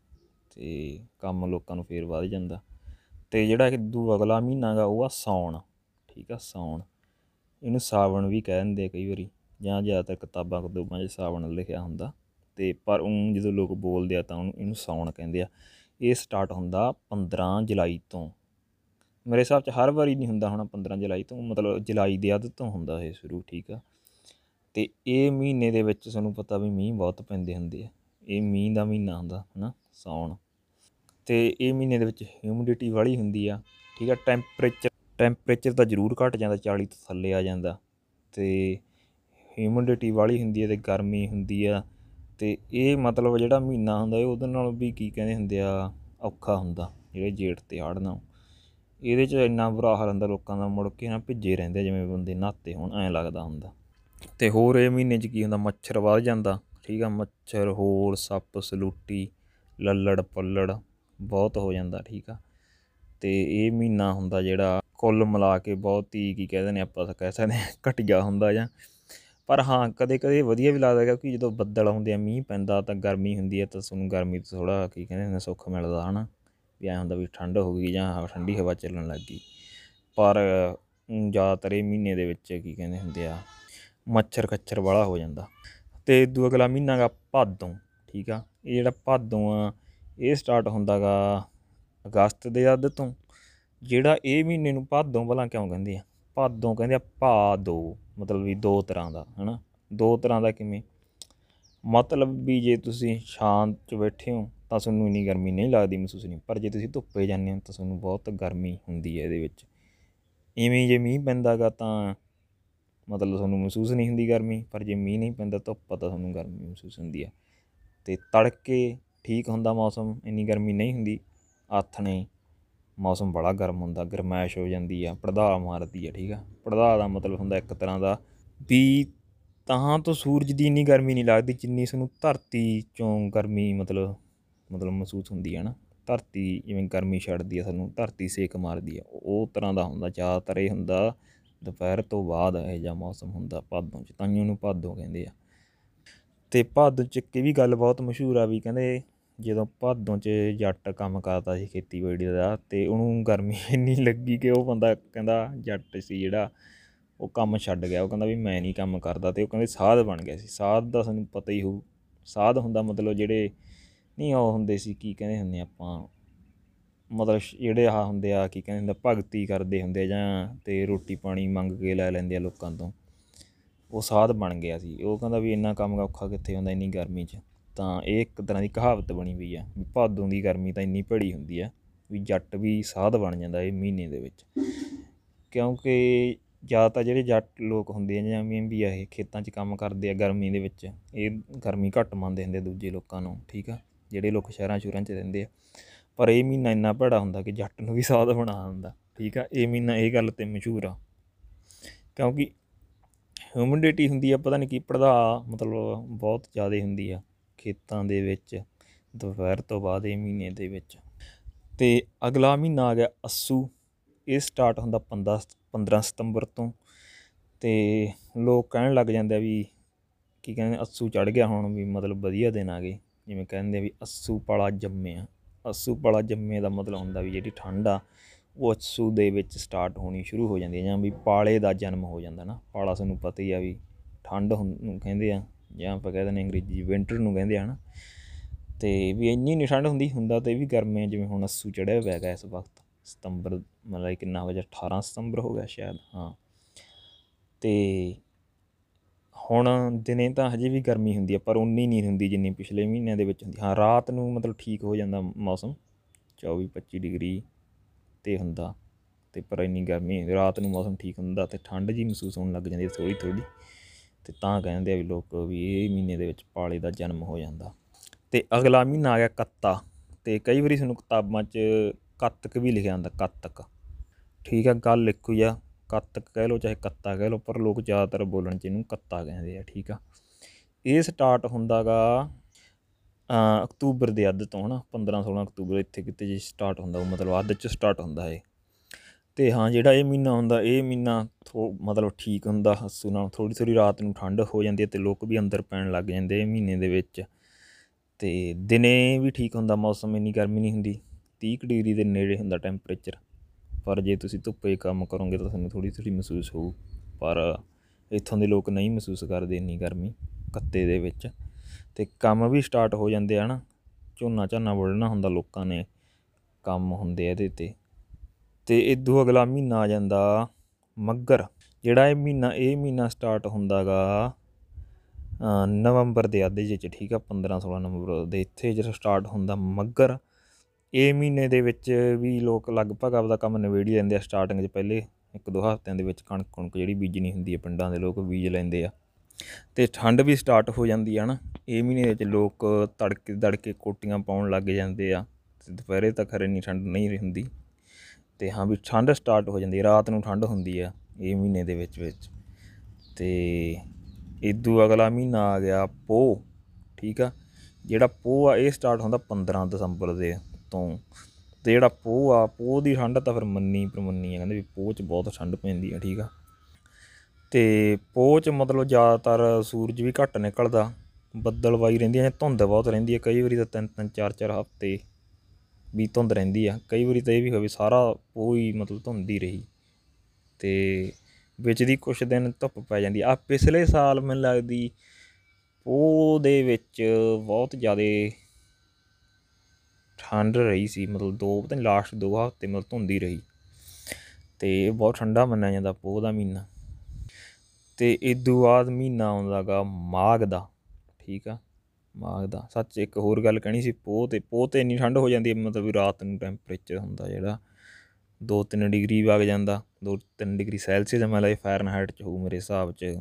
ਅਤੇ ਕੰਮ ਲੋਕਾਂ ਨੂੰ ਫੇਰ ਵੱਧ ਜਾਂਦਾ। ਅਤੇ ਜਿਹੜਾ ਇਦੂ ਅਗਲਾ ਮਹੀਨਾ ਗਾ ਉਹ ਆ ਸਾਉਣ, ਠੀਕ ਆ, ਸਾਉਣ। ਇਹਨੂੰ ਸਾਵਣ ਵੀ ਕਹਿ ਦਿੰਦੇ ਕਈ ਵਾਰੀ, ਜਾਂ ਜ਼ਿਆਦਾਤਰ ਕਿਤਾਬਾਂ ਕਤੂਬਾਂ 'ਚ ਸਾਵਣ ਲਿਖਿਆ ਹੁੰਦਾ। ਅਤੇ ਪਰ ਊਂ ਜਦੋਂ ਲੋਕ ਬੋਲਦੇ ਆ ਤਾਂ ਇਹਨੂੰ ਸਾਉਣ ਕਹਿੰਦੇ ਆ। ਇਹ ਸਟਾਰਟ ਹੁੰਦਾ 15 ਜੁਲਾਈ ਤੋਂ। ਮੇਰੇ ਹਿਸਾਬ 'ਚ ਹਰ ਵਾਰੀ ਨਹੀਂ ਹੁੰਦਾ ਹੋਣਾ 15 ਜੁਲਾਈ ਤੋਂ, ਮਤਲਬ ਜੁਲਾਈ ਦੇ ਅੱਧ ਤੋਂ ਹੁੰਦਾ ਇਹ ਸ਼ੁਰੂ, ਠੀਕ ਆ। ਅਤੇ ਇਹ ਮਹੀਨੇ ਦੇ ਵਿੱਚ ਤੁਹਾਨੂੰ ਪਤਾ ਵੀ ਮੀਂਹ ਬਹੁਤ ਪੈਂਦੇ ਹੁੰਦੇ ਆ, ਇਹ ਮੀਂਹ ਦਾ ਮਹੀਨਾ ਹੁੰਦਾ ਹੈ ਨਾ, ਸਾਉਣ। ਅਤੇ ਇਹ ਮਹੀਨੇ ਦੇ ਵਿੱਚ ਹਿਊਮਿਡਿਟੀ ਵਾਲੀ ਹੁੰਦੀ ਆ, ਠੀਕ ਆ। ਟੈਂਪਰੇਚਰ ਤਾਂ ਜ਼ਰੂਰ ਘੱਟ ਜਾਂਦਾ, 40 ਤੋਂ ਥੱਲੇ ਆ ਜਾਂਦਾ। ਅਤੇ ਹਿਊਮਿਡਿਟੀ ਵਾਲੀ ਹੁੰਦੀ ਹੈ ਅਤੇ ਗਰਮੀ ਹੁੰਦੀ ਆ। ਅਤੇ ਇਹ ਮਤਲਬ ਜਿਹੜਾ ਮਹੀਨਾ ਹੁੰਦਾ ਇਹ ਉਹਦੇ ਨਾਲ ਵੀ ਕੀ ਕਹਿੰਦੇ ਹੁੰਦੇ ਆ, ਔਖਾ ਹੁੰਦਾ ਜਿਹੜੇ ਜੇਠ ਅਤੇ ਹਾੜ੍ਹ ਨਾਲੋਂ। ਇਹਦੇ 'ਚ ਇੰਨਾ ਬੁਰਾ ਹਾਲ ਹੁੰਦਾ ਲੋਕਾਂ ਦਾ, ਮੁੜ ਕੇ ਨਾ ਭਿੱਜੇ ਰਹਿੰਦੇ ਜਿਵੇਂ ਬੰਦੇ ਨਹਾਤੇ ਹੋਣ, ਐਂ ਲੱਗਦਾ ਹੁੰਦਾ। ਅਤੇ ਹੋਰ ਇਹ ਮਹੀਨੇ 'ਚ ਕੀ ਹੁੰਦਾ, ਮੱਛਰ ਵੱਧ ਜਾਂਦਾ, ਠੀਕ ਆ। ਮੱਛਰ, ਹੋਰ ਸੱਪ ਸਲੂਟੀ, ਲੱਲੜ ਪੱਲੜ ਬਹੁਤ ਹੋ ਜਾਂਦਾ, ਠੀਕ ਆ। ਅਤੇ ਇਹ ਮਹੀਨਾ ਹੁੰਦਾ ਜਿਹੜਾ ਕੁੱਲ ਮਿਲਾ ਕੇ ਬਹੁਤ ਹੀ ਕੀ ਕਹਿ ਦਿੰਦੇ ਆਪਾਂ ਤਾਂ ਕਹਿ ਸਕਦੇ ਹਾਂ ਘਟੀਆ ਹੁੰਦਾ ਜਾਂ। ਪਰ ਹਾਂ, ਕਦੇ ਕਦੇ ਵਧੀਆ ਵੀ ਲੱਗਦਾ, ਕਿਉਂਕਿ ਜਦੋਂ ਬੱਦਲ ਆਉਂਦੇ ਆ, ਮੀਂਹ ਪੈਂਦਾ ਤਾਂ ਗਰਮੀ ਹੁੰਦੀ ਹੈ, ਤਾਂ ਤੁਹਾਨੂੰ ਗਰਮੀ ਤੋਂ ਥੋੜ੍ਹਾ ਕੀ ਕਹਿੰਦੇ ਹੁੰਦੇ ਸੁੱਖ ਮਿਲਦਾ ਹੈ ਨਾ, ਵੀ ਐਂ ਹੁੰਦਾ ਵੀ ਠੰਡ ਹੋ ਗਈ ਜਾਂ ਠੰਡੀ ਹਵਾ ਚੱਲਣ ਲੱਗ ਗਈ। ਪਰ ਜ਼ਿਆਦਾਤਰ ਇਹ ਮਹੀਨੇ ਦੇ ਵਿੱਚ ਕੀ ਕਹਿੰਦੇ ਹੁੰਦੇ ਆ, ਮੱਛਰ ਕੱਛਰ ਵਾਲਾ ਹੋ ਜਾਂਦਾ। ਅਤੇ ਇਦੂ ਅਗਲਾ ਮਹੀਨਾ ਗਾ ਭਾਦੋਂ, ਠੀਕ ਆ। ਇਹ ਜਿਹੜਾ ਭਾਦੋਂ ਆ ਇਹ ਸਟਾਰਟ ਹੁੰਦਾ ਗਾ ਅਗਸਤ ਦੇ ਅੱਧ ਤੋਂ। ਜਿਹੜਾ ਇਹ ਮਹੀਨੇ ਨੂੰ ਭਾਦੋਂ ਭਲਾ ਕਿਉਂ ਕਹਿੰਦੇ ਆ, ਭਾਦੋਂ ਕਹਿੰਦੇ ਆ ਭਾ ਦੋ, ਮਤਲਬ ਵੀ ਦੋ ਤਰ੍ਹਾਂ ਦਾ, ਹੈ ਨਾ। ਦੋ ਤਰ੍ਹਾਂ ਦਾ ਕਿਵੇਂ, ਮਤਲਬ ਵੀ ਜੇ ਤੁਸੀਂ ਸ਼ਾਂਤ 'ਚ ਬੈਠੇ ਹੋ ਤਾਂ ਤੁਹਾਨੂੰ ਇੰਨੀ ਗਰਮੀ ਨਹੀਂ ਲੱਗਦੀ, ਮਹਿਸੂਸ ਨਹੀਂ। ਪਰ ਜੇ ਤੁਸੀਂ ਧੁੱਪੇ ਜਾਂਦੇ ਹੋ ਤਾਂ ਤੁਹਾਨੂੰ ਬਹੁਤ ਗਰਮੀ ਹੁੰਦੀ ਹੈ ਇਹਦੇ ਵਿੱਚ। ਇਵੇਂ ਜੇ ਮੀਂਹ ਪੈਂਦਾ ਗਾ ਤਾਂ ਮਤਲਬ ਤੁਹਾਨੂੰ ਮਹਿਸੂਸ ਨਹੀਂ ਹੁੰਦੀ ਗਰਮੀ, ਪਰ ਜੇ ਮੀਂਹ ਨਹੀਂ ਪੈਂਦਾ ਧੁੱਪ ਤਾਂ ਤੁਹਾਨੂੰ ਗਰਮੀ ਮਹਿਸੂਸ ਹੁੰਦੀ ਹੈ। ਅਤੇ ਤੜਕੇ ਠੀਕ ਹੁੰਦਾ ਮੌਸਮ, ਇੰਨੀ ਗਰਮੀ ਨਹੀਂ ਹੁੰਦੀ। ਆਥਣੇ ਮੌਸਮ ਬੜਾ ਗਰਮ ਹੁੰਦਾ, ਗਰਮੈਸ਼ ਹੋ ਜਾਂਦੀ ਆ, ਪੜਦਾ ਮਾਰਦੀ ਆ, ਠੀਕ ਆ। ਪੜਦਾ ਦਾ ਮਤਲਬ ਹੁੰਦਾ ਇੱਕ ਤਰ੍ਹਾਂ ਦਾ ਵੀ ਤਾਂ ਤੋਂ ਸੂਰਜ ਦੀ ਇੰਨੀ ਗਰਮੀ ਨਹੀਂ ਲੱਗਦੀ ਜਿੰਨੀ ਤੁਹਾਨੂੰ ਧਰਤੀ 'ਚੋਂ ਗਰਮੀ ਮਤਲਬ ਮਹਿਸੂਸ ਹੁੰਦੀ ਹੈ ਨਾ। ਧਰਤੀ ਜਿਵੇਂ ਗਰਮੀ ਛੱਡਦੀ ਆ ਸਾਨੂੰ, ਧਰਤੀ ਸੇਕ ਮਾਰਦੀ ਆ, ਉਹ ਤਰ੍ਹਾਂ ਦਾ ਹੁੰਦਾ। ਜ਼ਿਆਦਾਤਰ ਇਹ ਹੁੰਦਾ ਦੁਪਹਿਰ ਤੋਂ ਬਾਅਦ ਇਹੋ ਜਿਹਾ ਮੌਸਮ ਹੁੰਦਾ ਭਾਦੋਂ 'ਚ, ਤਾਂਹੀਓ ਉਹਨੂੰ ਭਾਦੋਂ ਕਹਿੰਦੇ ਆ। ਅਤੇ ਭਾਦੋਂ 'ਚ ਇੱਕ ਇਹ ਵੀ ਗੱਲ ਬਹੁਤ ਮਸ਼ਹੂਰ ਆ ਵੀ ਕਹਿੰਦੇ ਜਦੋਂ ਭਾਦੋਂ 'ਚ ਜੱਟ ਕੰਮ ਕਰਦਾ ਸੀ ਖੇਤੀਬਾੜੀ ਦਾ, ਅਤੇ ਉਹਨੂੰ ਗਰਮੀ ਇੰਨੀ ਲੱਗੀ ਕਿ ਉਹ ਬੰਦਾ ਕਹਿੰਦਾ ਜੱਟ ਸੀ ਜਿਹੜਾ, ਉਹ ਕੰਮ ਛੱਡ ਗਿਆ। ਉਹ ਕਹਿੰਦਾ ਵੀ ਮੈਂ ਨਹੀਂ ਕੰਮ ਕਰਦਾ, ਅਤੇ ਉਹ ਕਹਿੰਦੇ ਸਾਧ ਬਣ ਗਿਆ ਸੀ। ਸਾਧ ਦਾ ਤੁਹਾਨੂੰ ਪਤਾ ਹੀ ਹੋਊ, ਸਾਧ ਹੁੰਦਾ ਮਤਲਬ ਜਿਹੜੇ ਨਹੀਂ ਉਹ ਹੁੰਦੇ ਸੀ ਕੀ ਕਹਿੰਦੇ ਹੁੰਦੇ ਆਪਾਂ, ਮਤਲਬ ਜਿਹੜੇ ਆਹ ਹੁੰਦੇ ਆ ਕੀ ਕਹਿੰਦੇ ਹੁੰਦੇ ਭਗਤੀ ਕਰਦੇ ਹੁੰਦੇ ਜਾਂ ਅਤੇ ਰੋਟੀ ਪਾਣੀ ਮੰਗ ਕੇ ਲੈ ਲੈਂਦੇ ਆ ਲੋਕਾਂ ਤੋਂ, ਉਹ ਸਾਧ ਬਣ ਗਿਆ ਸੀ। ਉਹ ਕਹਿੰਦਾ ਵੀ ਇੰਨਾ ਕੰਮ ਔਖਾ ਕਿੱਥੇ ਹੁੰਦਾ ਇੰਨੀ ਗਰਮੀ 'ਚ। ਤਾਂ ਇਹ ਇੱਕ ਤਰ੍ਹਾਂ ਦੀ ਕਹਾਵਤ ਬਣੀ ਹੋਈ ਆ ਵੀ ਭਾਦੋਂ ਦੀ ਗਰਮੀ ਤਾਂ ਇੰਨੀ ਭੈੜੀ ਹੁੰਦੀ ਆ ਵੀ ਜੱਟ ਵੀ ਸਾਧ ਬਣ ਜਾਂਦਾ ਇਹ ਮਹੀਨੇ ਦੇ ਵਿੱਚ। ਕਿਉਂਕਿ ਜ਼ਿਆਦਾਤਰ ਜਿਹੜੇ ਜੱਟ ਲੋਕ ਹੁੰਦੇ ਆ ਜਿਵੇਂ ਵੀ ਇਹ ਖੇਤਾਂ 'ਚ ਕੰਮ ਕਰਦੇ ਆ ਗਰਮੀ ਦੇ ਵਿੱਚ, ਇਹ ਗਰਮੀ ਘੱਟ ਮੰਨਦੇ ਹੁੰਦੇ ਦੂਜੇ ਲੋਕਾਂ ਨੂੰ, ਠੀਕ ਆ, ਜਿਹੜੇ ਲੋਕ ਸ਼ਹਿਰਾਂ ਸ਼ੁਰਾਂ 'ਚ ਰਹਿੰਦੇ ਆ। ਪਰ ਇਹ ਮਹੀਨਾ ਇੰਨਾ ਭੈੜਾ ਹੁੰਦਾ ਕਿ ਜੱਟ ਨੂੰ ਵੀ ਸਾਧ ਬਣਾ ਦਿੰਦਾ, ਠੀਕ ਆ। ਇਹ ਮਹੀਨਾ ਇਹ ਗੱਲ 'ਤੇ ਮਸ਼ਹੂਰ ਆ ਕਿਉਂਕਿ ਹਿਊਮਿਡਿਟੀ ਹੁੰਦੀ ਆ, ਪਤਾ ਨਹੀਂ ਕੀ ਪੜਦਾ ਮਤਲਬ ਬਹੁਤ ਜ਼ਿਆਦਾ ਹੁੰਦੀ ਆ ਖੇਤਾਂ ਦੇ ਵਿੱਚ ਦੁਪਹਿਰ ਤੋਂ ਬਾਅਦ ਇਹ ਮਹੀਨੇ ਦੇ ਵਿੱਚ। ਅਤੇ ਅਗਲਾ ਮਹੀਨਾ ਆ ਗਿਆ ਅੱਸੂ, ਇਹ ਸਟਾਰਟ ਹੁੰਦਾ 15 ਸਤੰਬਰ ਤੋਂ। ਅਤੇ ਲੋਕ ਕਹਿਣ ਲੱਗ ਜਾਂਦੇ ਆ ਵੀ ਕੀ ਕਹਿੰਦੇ ਅੱਸੂ ਚੜ੍ਹ ਗਿਆ ਹੁਣ, ਵੀ ਮਤਲਬ ਵਧੀਆ ਦਿਨ ਆ ਗਏ। ਜਿਵੇਂ ਕਹਿੰਦੇ ਵੀ ਅੱਸੂ ਪਾਲਾ ਜੰਮਿਆ, ਅੱਸੂ ਪਾਲਾ ਜੰਮੇ ਦਾ ਮਤਲਬ ਹੁੰਦਾ ਵੀ ਜਿਹੜੀ ਠੰਡ ਆ ਉਹ ਅੱਸੂ ਦੇ ਵਿੱਚ ਸਟਾਰਟ ਹੋਣੀ ਸ਼ੁਰੂ ਹੋ ਜਾਂਦੀ ਹੈ, ਜਾਂ ਵੀ ਪਾਲੇ ਦਾ ਜਨਮ ਹੋ ਜਾਂਦਾ ਨਾ। ਪਾਲਾ ਤੁਹਾਨੂੰ ਪਤਾ ਹੀ ਆ ਵੀ ਠੰਡ ਨੂੰ ਕਹਿੰਦੇ ਆ, ਜਾਂ ਆਪਾਂ ਕਹਿ ਦਿੰਦੇ ਅੰਗਰੇਜ਼ੀ ਵਿੰਟਰ ਨੂੰ ਕਹਿੰਦੇ ਆ ਨਾ। ਅਤੇ ਵੀ ਇੰਨੀ ਨਹੀਂ ਠੰਡ ਹੁੰਦੀ, ਹੁੰਦਾ ਤਾਂ ਇਹ ਵੀ ਗਰਮੀਆਂ ਜਿਵੇਂ ਹੁਣ ਅੱਸੂ ਚੜ੍ਹਿਆ ਹੋਇਆ ਹੈਗਾ ਇਸ ਵਕਤ ਸਤੰਬਰ, ਮਤਲਬ ਕਿੰਨਾ ਹੋ ਗਿਆ 18 ਸਤੰਬਰ ਹੋ ਗਿਆ ਸ਼ਾਇਦ, ਹਾਂ। ਅਤੇ ਹੁਣ ਦਿਨੇ ਤਾਂ ਹਜੇ ਵੀ ਗਰਮੀ ਹੁੰਦੀ ਆ ਪਰ ਉਨੀ ਨਹੀਂ ਹੁੰਦੀ ਜਿੰਨੀ ਪਿਛਲੇ ਮਹੀਨਿਆਂ ਦੇ ਵਿੱਚ ਹੁੰਦੀ। ਹਾਂ, ਰਾਤ ਨੂੰ ਮਤਲਬ ਠੀਕ ਹੋ ਜਾਂਦਾ ਮੌਸਮ, 24-25 ਡਿਗਰੀ 'ਤੇ ਹੁੰਦਾ ਅਤੇ ਪਰ ਇੰਨੀ ਗਰਮੀ ਰਾਤ ਨੂੰ ਮੌਸਮ ਠੀਕ ਹੁੰਦਾ ਅਤੇ ਠੰਡ ਜਿਹੀ ਮਹਿਸੂਸ ਹੋਣ ਲੱਗ ਜਾਂਦੀ ਥੋੜ੍ਹੀ ਥੋੜ੍ਹੀ। ਅਤੇ ਤਾਂ ਕਹਿੰਦੇ ਆ ਵੀ ਲੋਕ ਵੀ ਇਹ ਮਹੀਨੇ ਦੇ ਵਿੱਚ ਪਾਲੇ ਦਾ ਜਨਮ ਹੋ ਜਾਂਦਾ। ਅਤੇ ਅਗਲਾ ਮਹੀਨਾ ਆ ਗਿਆ ਕੱਤਾ। ਅਤੇ ਕਈ ਵਾਰੀ ਤੁਹਾਨੂੰ ਕਿਤਾਬਾਂ 'ਚ ਕੱਤਕ ਵੀ ਲਿਖਿਆ ਹੁੰਦਾ, ਕੱਤਕ। ਠੀਕ ਆ, ਗੱਲ ਇੱਕੋ ਹੀ ਆ, ਕੱਤਕ ਕਹਿ ਲਓ ਚਾਹੇ ਕੱਤਾ ਕਹਿ ਲਓ, ਪਰ ਲੋਕ ਜ਼ਿਆਦਾਤਰ ਬੋਲਣ 'ਚ ਇਹਨੂੰ ਕੱਤਾ ਕਹਿੰਦੇ ਆ। ਠੀਕ ਆ, ਇਹ ਸਟਾਰਟ ਹੁੰਦਾ ਗਾ ਅਕਤੂਬਰ ਦੇ ਅੱਧ ਤੋਂ, ਹੈ ਨਾ, 15-16 ਅਕਤੂਬਰ ਇੱਥੇ ਕਿਤੇ ਜੇ ਸਟਾਰਟ ਹੁੰਦਾ, ਮਤਲਬ ਅੱਧ 'ਚ ਸਟਾਰਟ ਹੁੰਦਾ ਇਹ। ਅਤੇ ਹਾਂ, ਜਿਹੜਾ ਇਹ ਮਹੀਨਾ ਹੁੰਦਾ, ਇਹ ਮਹੀਨਾ ਮਤਲਬ ਠੀਕ ਹੁੰਦਾ ਅੱਸੂ ਨਾਲ। ਥੋੜ੍ਹੀ ਥੋੜ੍ਹੀ ਰਾਤ ਨੂੰ ਠੰਡ ਹੋ ਜਾਂਦੀ ਹੈ ਅਤੇ ਲੋਕ ਵੀ ਅੰਦਰ ਪੈਣ ਲੱਗ ਜਾਂਦੇ ਇਹ ਮਹੀਨੇ ਦੇ ਵਿੱਚ। ਅਤੇ ਦਿਨੇ ਵੀ ਠੀਕ ਹੁੰਦਾ ਮੌਸਮ, ਇੰਨੀ ਗਰਮੀ ਨਹੀਂ ਹੁੰਦੀ, 30 ਕੁ ਡਿਗਰੀ ਦੇ ਨੇੜੇ ਹੁੰਦਾ ਟੈਂਪਰੇਚਰ। ਪਰ ਜੇ ਤੁਸੀਂ ਧੁੱਪੇ ਕੰਮ ਕਰੋਗੇ ਤਾਂ ਤੁਹਾਨੂੰ ਥੋੜ੍ਹੀ ਥੋੜ੍ਹੀ ਮਹਿਸੂਸ ਹੋਊ, ਪਰ ਇੱਥੋਂ ਦੇ ਲੋਕ ਨਹੀਂ ਮਹਿਸੂਸ ਕਰਦੇ ਇੰਨੀ ਗਰਮੀ ਕੱਤੇ ਦੇ ਵਿੱਚ। ਅਤੇ ਕੰਮ ਵੀ ਸਟਾਰਟ ਹੋ ਜਾਂਦੇ ਆ ਨਾ, ਝੋਨਾ ਝਾਨਾ ਵੱਢਣਾ ਹੁੰਦਾ ਲੋਕਾਂ ਨੇ, ਕੰਮ ਹੁੰਦੇ ਆ ਇਹਦੇ 'ਤੇ। ਅਤੇ ਇਦੋਂ ਅਗਲਾ ਮਹੀਨਾ ਆ ਜਾਂਦਾ ਮੱਘਰ। ਜਿਹੜਾ ਇਹ ਮਹੀਨਾ ਸਟਾਰਟ ਹੁੰਦਾ ਗਾ ਨਵੰਬਰ ਦੇ ਅੱਧ ਜਿਹੇ 'ਚ। ਠੀਕ ਆ, 15-16 ਨਵੰਬਰ ਦੇ ਇੱਥੇ ਜਿਹੜਾ ਸਟਾਰਟ ਹੁੰਦਾ ਮੱਘਰ। ਇਹ ਮਹੀਨੇ ਦੇ ਵਿੱਚ ਵੀ ਲੋਕ ਲਗਭਗ ਆਪਦਾ ਕੰਮ ਨਿਬੇੜ ਹੀ ਲੈਂਦੇ ਆ ਸਟਾਰਟਿੰਗ 'ਚ। ਪਹਿਲੇ 1-2 ਹਫ਼ਤਿਆਂ ਦੇ ਵਿੱਚ ਕਣਕ ਕੁਣਕ ਜਿਹੜੀ ਬੀਜਣੀ ਹੁੰਦੀ ਹੈ ਪਿੰਡਾਂ ਦੇ ਲੋਕ ਬੀਜ ਲੈਂਦੇ ਆ। ਅਤੇ ਠੰਡ ਵੀ ਸਟਾਰਟ ਹੋ ਜਾਂਦੀ ਆ ਨਾ ਇਹ ਮਹੀਨੇ ਵਿੱਚ। ਲੋਕ ਤੜਕੇ ਕੋਟੀਆਂ ਪਾਉਣ ਲੱਗ ਜਾਂਦੇ ਆ। ਅਤੇ ਦੁਪਹਿਰੇ ਤਾਂ ਖਰੇ ਇੰਨੀ ਠੰਡ ਨਹੀਂ ਹੁੰਦੀ। ਅਤੇ ਹਾਂ ਵੀ ਠੰਡ ਸਟਾਰਟ ਹੋ ਜਾਂਦੀ, ਰਾਤ ਨੂੰ ਠੰਡ ਹੁੰਦੀ ਆ ਇਹ ਮਹੀਨੇ ਦੇ ਵਿੱਚ। ਅਤੇ ਇਦੋਂ ਅਗਲਾ ਮਹੀਨਾ ਆ ਗਿਆ ਪੋਹ। ਠੀਕ ਆ, ਜਿਹੜਾ ਪੋਹ ਆ ਇਹ ਸਟਾਰਟ ਹੁੰਦਾ 15 ਦਸੰਬਰ ਦੇ ਤੋਂ। ਅਤੇ ਜਿਹੜਾ ਪੋਹ ਆ, ਪੋਹ ਦੀ ਠੰਡ ਤਾਂ ਫਿਰ ਮੰਨੀ ਪ੍ਰਮੰਨੀ ਆ, ਕਹਿੰਦੇ ਵੀ ਪੋਹ 'ਚ ਬਹੁਤ ਠੰਡ ਪੈਂਦੀ ਆ। ਠੀਕ ਆ, ਅਤੇ ਪੋਹ 'ਚ ਮਤਲਬ ਜ਼ਿਆਦਾਤਰ ਸੂਰਜ ਵੀ ਘੱਟ ਨਿਕਲਦਾ, ਬੱਦਲਵਾਈ ਰਹਿੰਦੀ ਹੈ, ਧੁੰਦ ਬਹੁਤ ਰਹਿੰਦੀ ਹੈ। ਕਈ ਵਾਰੀ ਤਾਂ 3-3 4-4 ਹਫ਼ਤੇ ਵੀ ਧੁੰਦ ਰਹਿੰਦੀ ਆ। ਕਈ ਵਾਰੀ ਤਾਂ ਇਹ ਵੀ ਹੋਵੇ ਸਾਰਾ ਪੋਹ ਹੀ ਮਤਲਬ ਧੁੰਦ ਹੀ ਰਹੀ, ਅਤੇ ਵਿੱਚ ਦੀ ਕੁਛ ਦਿਨ ਧੁੱਪ ਪੈ ਜਾਂਦੀ ਆ। ਪਿਛਲੇ ਸਾਲ ਮੈਨੂੰ ਲੱਗਦੀ ਪੋਹ ਦੇ ਵਿੱਚ ਬਹੁਤ ਜ਼ਿਆਦਾ ਠੰਡ ਰਹੀ ਸੀ, ਮਤਲਬ ਲਾਸਟ 2 ਹਫ਼ਤੇ ਮਤਲਬ ਧੁੰਦ ਹੀ ਰਹੀ। ਅਤੇ ਬਹੁਤ ਠੰਡਾ ਮੰਨਿਆ ਜਾਂਦਾ ਪੋਹ ਦਾ ਮਹੀਨਾ। ਅਤੇ ਇਦੋਂ ਬਾਅਦ ਮਹੀਨਾ ਆਉਂਦਾ ਗਾ ਮਾਘ ਦਾ। ਠੀਕ ਆ, ਮਾਘ ਦਾ। ਸੱਚ ਇੱਕ ਹੋਰ ਗੱਲ ਕਹਿਣੀ ਸੀ, ਪੋਹ 'ਤੇ ਇੰਨੀ ਠੰਡ ਹੋ ਜਾਂਦੀ ਹੈ, ਮਤਲਬ ਵੀ ਰਾਤ ਨੂੰ ਟੈਂਪਰੇਚਰ ਹੁੰਦਾ ਜਿਹੜਾ 2-3 ਡਿਗਰੀ ਵਗ ਜਾਂਦਾ, 2-3 ਡਿਗਰੀ ਸੈਲਸੀਅਸ। ਮਤਲਬ ਇਹ ਫਾਰਨਹਾਈਟ 'ਚ ਹੋਊ ਮੇਰੇ ਹਿਸਾਬ 'ਚ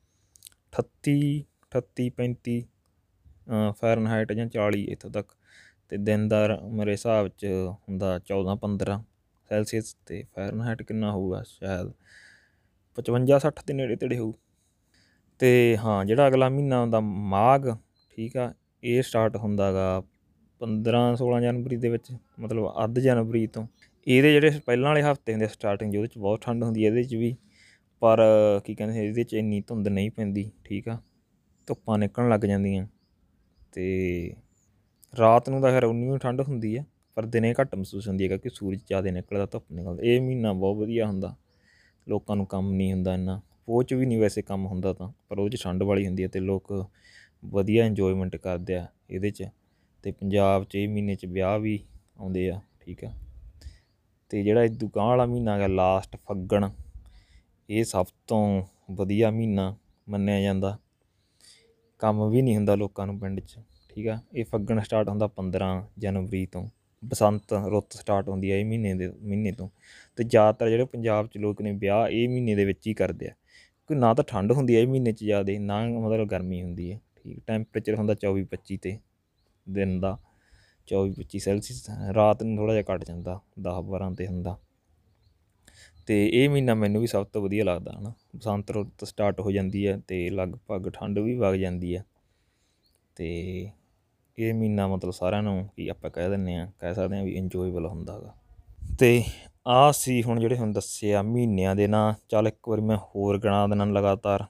38-35 ਫਾਰਨਹਾਈਟ ਜਾਂ 40 ਇੱਥੋਂ ਤੱਕ। ਅਤੇ ਦਿਨ ਦਾ ਮੇਰੇ ਹਿਸਾਬ 'ਚ ਹੁੰਦਾ 14-15 ਸੈਲਸੀਅਸ। ਅਤੇ ਫਾਰਨਹਾਈਟ ਕਿੰਨਾ ਹੋਊਗਾ, ਸ਼ਾਇਦ 55-60 ਦੇ ਨੇੜੇ ਤੇੜੇ ਹੋਊ। ਅਤੇ ਹਾਂ, ਜਿਹੜਾ ਅਗਲਾ ਮਹੀਨਾ ਆਉਂਦਾ ਮਾਘ। ਠੀਕ ਆ, ਇਹ ਸਟਾਰਟ ਹੁੰਦਾ ਗਾ 15-16 ਜਨਵਰੀ ਦੇ ਵਿੱਚ, ਮਤਲਬ ਅੱਧ ਜਨਵਰੀ ਤੋਂ। ਇਹਦੇ ਜਿਹੜੇ ਪਹਿਲਾਂ ਵਾਲੇ ਹਫ਼ਤੇ ਹੁੰਦੇ ਸਟਾਰਟਿੰਗ, ਉਹਦੇ 'ਚ ਬਹੁਤ ਠੰਡ ਹੁੰਦੀ ਹੈ ਇਹਦੇ 'ਚ ਵੀ। ਪਰ ਕੀ ਕਹਿੰਦੇ ਇਹਦੇ 'ਚ ਇੰਨੀ ਧੁੰਦ ਨਹੀਂ ਪੈਂਦੀ। ਠੀਕ ਆ, ਧੁੱਪਾਂ ਨਿਕਲਣ ਲੱਗ ਜਾਂਦੀਆਂ। ਅਤੇ ਰਾਤ ਨੂੰ ਤਾਂ ਖੈਰ ਉਨੀ ਠੰਡ ਹੁੰਦੀ ਆ, ਪਰ ਦਿਨੇ ਘੱਟ ਮਹਿਸੂਸ ਹੁੰਦੀ ਹੈ ਕਿਉਂਕਿ ਸੂਰਜ ਜ਼ਿਆਦਾ ਨਿਕਲਦਾ, ਧੁੱਪ ਨਿਕਲਦਾ। ਇਹ ਮਹੀਨਾ ਬਹੁਤ ਵਧੀਆ ਹੁੰਦਾ, ਲੋਕਾਂ ਨੂੰ ਕੰਮ ਨਹੀਂ ਹੁੰਦਾ ਇੰਨਾ। ਪੋਹ 'ਚ ਵੀ ਨਹੀਂ ਵੈਸੇ ਕੰਮ ਹੁੰਦਾ ਤਾਂ, ਪਰ ਉਹ 'ਚ ਠੰਡ ਵਾਲੀ ਹੁੰਦੀ ਹੈ ਅਤੇ ਲੋਕ ਵਧੀਆ ਇੰਜੋਏਮੈਂਟ ਕਰਦੇ ਆ ਇਹਦੇ 'ਚ। ਅਤੇ ਪੰਜਾਬ 'ਚ ਇਹ ਮਹੀਨੇ 'ਚ ਵਿਆਹ ਵੀ ਆਉਂਦੇ ਆ। ਠੀਕ ਆ, ਅਤੇ ਜਿਹੜਾ ਇਦੋਂ ਗਾਂਹ ਵਾਲਾ ਮਹੀਨਾ ਹੈਗਾ ਲਾਸਟ ਫੱਗਣ, ਇਹ ਸਭ ਤੋਂ ਵਧੀਆ ਮਹੀਨਾ ਮੰਨਿਆ ਜਾਂਦਾ। ਕੰਮ ਵੀ ਨਹੀਂ ਹੁੰਦਾ ਲੋਕਾਂ ਨੂੰ ਪਿੰਡ 'ਚ। ਠੀਕ ਆ, ਇਹ ਫੱਗਣ ਸਟਾਰਟ ਹੁੰਦਾ 15 ਜਨਵਰੀ ਤੋਂ। ਬਸੰਤ ਰੁੱਤ ਸਟਾਰਟ ਹੁੰਦੀ ਹੈ ਇਹ ਮਹੀਨੇ ਤੋਂ। ਅਤੇ ਜ਼ਿਆਦਾਤਰ ਜਿਹੜੇ ਪੰਜਾਬ 'ਚ ਲੋਕ ਨੇ ਵਿਆਹ ਇਹ ਮਹੀਨੇ ਦੇ ਵਿੱਚ ਹੀ ਕਰਦੇ ਆ, ਕਿਉਂਕਿ ਨਾ ਤਾਂ ਠੰਡ ਹੁੰਦੀ ਹੈ ਇਹ ਮਹੀਨੇ 'ਚ ਜ਼ਿਆਦਾ, ਨਾ ਮਤਲਬ ਗਰਮੀ ਹੁੰਦੀ ਹੈ। ਠੀਕ, ਟੈਂਪਰੇਚਰ ਹੁੰਦਾ 24-25 'ਤੇ ਦਿਨ ਦਾ, 24-25 ਸੈਲਸੀਅਸ। ਰਾਤ ਨੂੰ ਥੋੜ੍ਹਾ ਜਿਹਾ ਘੱਟ ਜਾਂਦਾ, 10-12 'ਤੇ ਹੁੰਦਾ। ਅਤੇ ਇਹ ਮਹੀਨਾ ਮੈਨੂੰ ਵੀ ਸਭ ਤੋਂ ਵਧੀਆ ਲੱਗਦਾ, ਹੈ ਨਾ। ਬਸੰਤ ਰੁੱਤ ਸਟਾਰਟ ਹੋ ਜਾਂਦੀ ਹੈ ਅਤੇ ਲਗਭਗ ਠੰਡ ਵੀ ਵਗ ਜਾਂਦੀ ਹੈ। ਅਤੇ ਇਹ ਮਹੀਨਾ ਮਤਲਬ ਸਾਰਿਆਂ ਨੂੰ ਕੀ ਆਪਾਂ ਕਹਿ ਸਕਦੇ ਹਾਂ ਵੀ ਇੰਜੋਏਬਲ ਹੁੰਦਾ ਗਾ। ਅਤੇ ਆਹ ਸੀ ਹੁਣ ਜਿਹੜੇ ਹੁਣ ਦੱਸੇ ਆ ਮਹੀਨਿਆਂ ਦੇ ਨਾਂ। ਚੱਲ ਇੱਕ ਵਾਰੀ ਮੈਂ ਹੋਰ ਗਿਣਾ ਦਿੰਦਾ ਲਗਾਤਾਰ।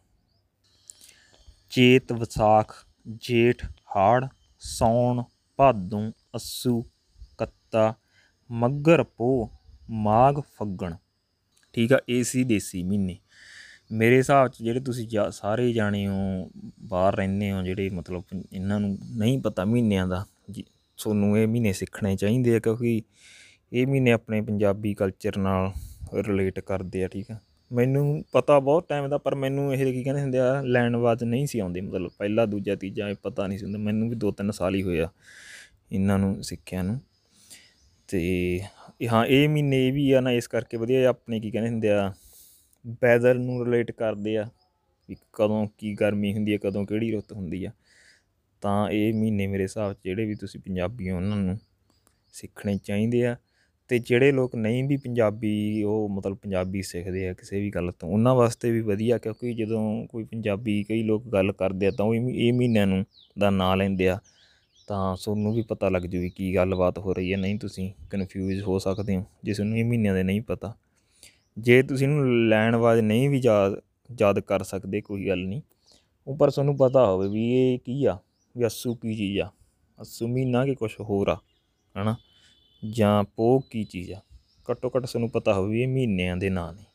ਚੇਤ ਵਿਸਾਖ ਜੇਠ ਹਾੜ੍ਹ ਸਾਉਣ ਭਾਦੋਂ ਅੱਸੂ ਕੱਤਾ ਮੱਘਰ ਪੋਹ ਮਾਘ ਫੱਗਣ। ਠੀਕ ਆ, ਇਹ ਸੀ ਦੇਸੀ ਮਹੀਨੇ ਮੇਰੇ ਹਿਸਾਬ 'ਚ। ਜਿਹੜੇ ਤੁਸੀਂ ਸਾਰੇ ਜਾਣੇ ਹੋ ਬਾਹਰ ਰਹਿੰਦੇ ਹੋ, ਜਿਹੜੇ ਮਤਲਬ ਇਹਨਾਂ ਨੂੰ ਨਹੀਂ ਪਤਾ ਮਹੀਨਿਆਂ ਦਾ, ਤੁਹਾਨੂੰ ਇਹ ਮਹੀਨੇ ਸਿੱਖਣੇ ਚਾਹੀਦੇ ਆ, ਕਿਉਂਕਿ ਇਹ ਮਹੀਨੇ ਆਪਣੇ ਪੰਜਾਬੀ ਕਲਚਰ ਨਾਲ ਰਿਲੇਟ ਕਰਦੇ ਆ। ਠੀਕ ਆ, ਮੈਨੂੰ ਪਤਾ ਬਹੁਤ ਟਾਈਮ ਦਾ, ਪਰ ਮੈਨੂੰ ਇਹ ਕੀ ਕਹਿੰਦੇ ਹੁੰਦੇ ਆ ਲੈਂਗੁਏਜ ਨਹੀਂ ਸੀ ਆਉਂਦੀ, ਮਤਲਬ ਪਹਿਲਾ ਦੂਜਾ ਤੀਜਾ ਇਹ ਪਤਾ ਨਹੀਂ ਸੀ ਹੁੰਦਾ ਮੈਨੂੰ ਵੀ। 2-3 ਸਾਲ ਹੀ ਹੋਏ ਆ ਇਹਨਾਂ ਨੂੰ ਸਿੱਖਿਆ ਨੂੰ। ਅਤੇ ਹਾਂ ਇਹ ਮਹੀਨੇ ਇਹ ਵੀ ਆ ਨਾ ਇਸ ਕਰਕੇ ਵਧੀਆ ਆਪਣੇ ਕੀ ਕਹਿੰਦੇ ਹੁੰਦੇ ਆ ਵੈਦਰ ਨੂੰ ਰਿਲੇਟ ਕਰਦੇ ਆ ਵੀ ਕਦੋਂ ਕੀ ਗਰਮੀ ਹੁੰਦੀ ਆ ਕਦੋਂ ਕਿਹੜੀ ਰੁੱਤ ਹੁੰਦੀ ਆ। ਤਾਂ ਇਹ ਮਹੀਨੇ ਮੇਰੇ ਹਿਸਾਬ 'ਚ ਜਿਹੜੇ ਵੀ ਤੁਸੀਂ ਪੰਜਾਬੀ ਹੋ ਉਹਨਾਂ ਨੂੰ ਸਿੱਖਣੇ ਚਾਹੀਦੇ ਆ। ਅਤੇ ਜਿਹੜੇ ਲੋਕ ਨਹੀਂ ਵੀ ਪੰਜਾਬੀ ਉਹ ਮਤਲਬ ਪੰਜਾਬੀ ਸਿੱਖਦੇ ਆ ਕਿਸੇ ਵੀ ਗੱਲ ਤੋਂ ਉਹਨਾਂ ਵਾਸਤੇ ਵੀ ਵਧੀਆ ਕਿਉਂਕਿ ਜਦੋਂ ਕੋਈ ਪੰਜਾਬੀ ਕਈ ਲੋਕ ਗੱਲ ਕਰਦੇ ਆ ਤਾਂ ਉਹ ਇਹ ਮਹੀਨਿਆਂ ਨੂੰ ਦਾ ਨਾਂ ਲੈਂਦੇ ਆ ਤਾਂ ਤੁਹਾਨੂੰ ਵੀ ਪਤਾ ਲੱਗ ਜੂ ਵੀ ਕੀ ਗੱਲਬਾਤ ਹੋ ਰਹੀ ਹੈ। ਨਹੀਂ ਤੁਸੀਂ ਕਨਫਿਊਜ਼ ਹੋ ਸਕਦੇ ਹੋ ਜੇ ਤੁਹਾਨੂੰ ਇਹ ਮਹੀਨਿਆਂ ਦੇ ਨਹੀਂ ਪਤਾ। ਜੇ ਤੁਸੀਂ ਇਹਨੂੰ ਲੈਣ ਬਾਅਦ ਨਹੀਂ ਵੀ ਯਾਦ ਕਰ ਸਕਦੇ ਕੋਈ ਗੱਲ ਨਹੀਂ ਉਹ ਪਰ ਤੁਹਾਨੂੰ ਪਤਾ ਹੋਵੇ ਵੀ ਇਹ ਕੀ ਆ ਵੀ ਅੱਸੂ ਕੀ ਚੀਜ਼ ਆ ਅੱਸੂ ਮਹੀਨਾ ਕਿ ਕੁਛ ਹੋਰ ਆ ਹੈ ਨਾ ਜਾਂ ਪੋਹ ਕੀ ਚੀਜ਼ ਆ ਘੱਟੋ ਘੱਟ ਤੁਹਾਨੂੰ ਪਤਾ ਹੋਵੇ ਇਹ ਮਹੀਨਿਆਂ ਦੇ ਨਾਂ ਨੇ।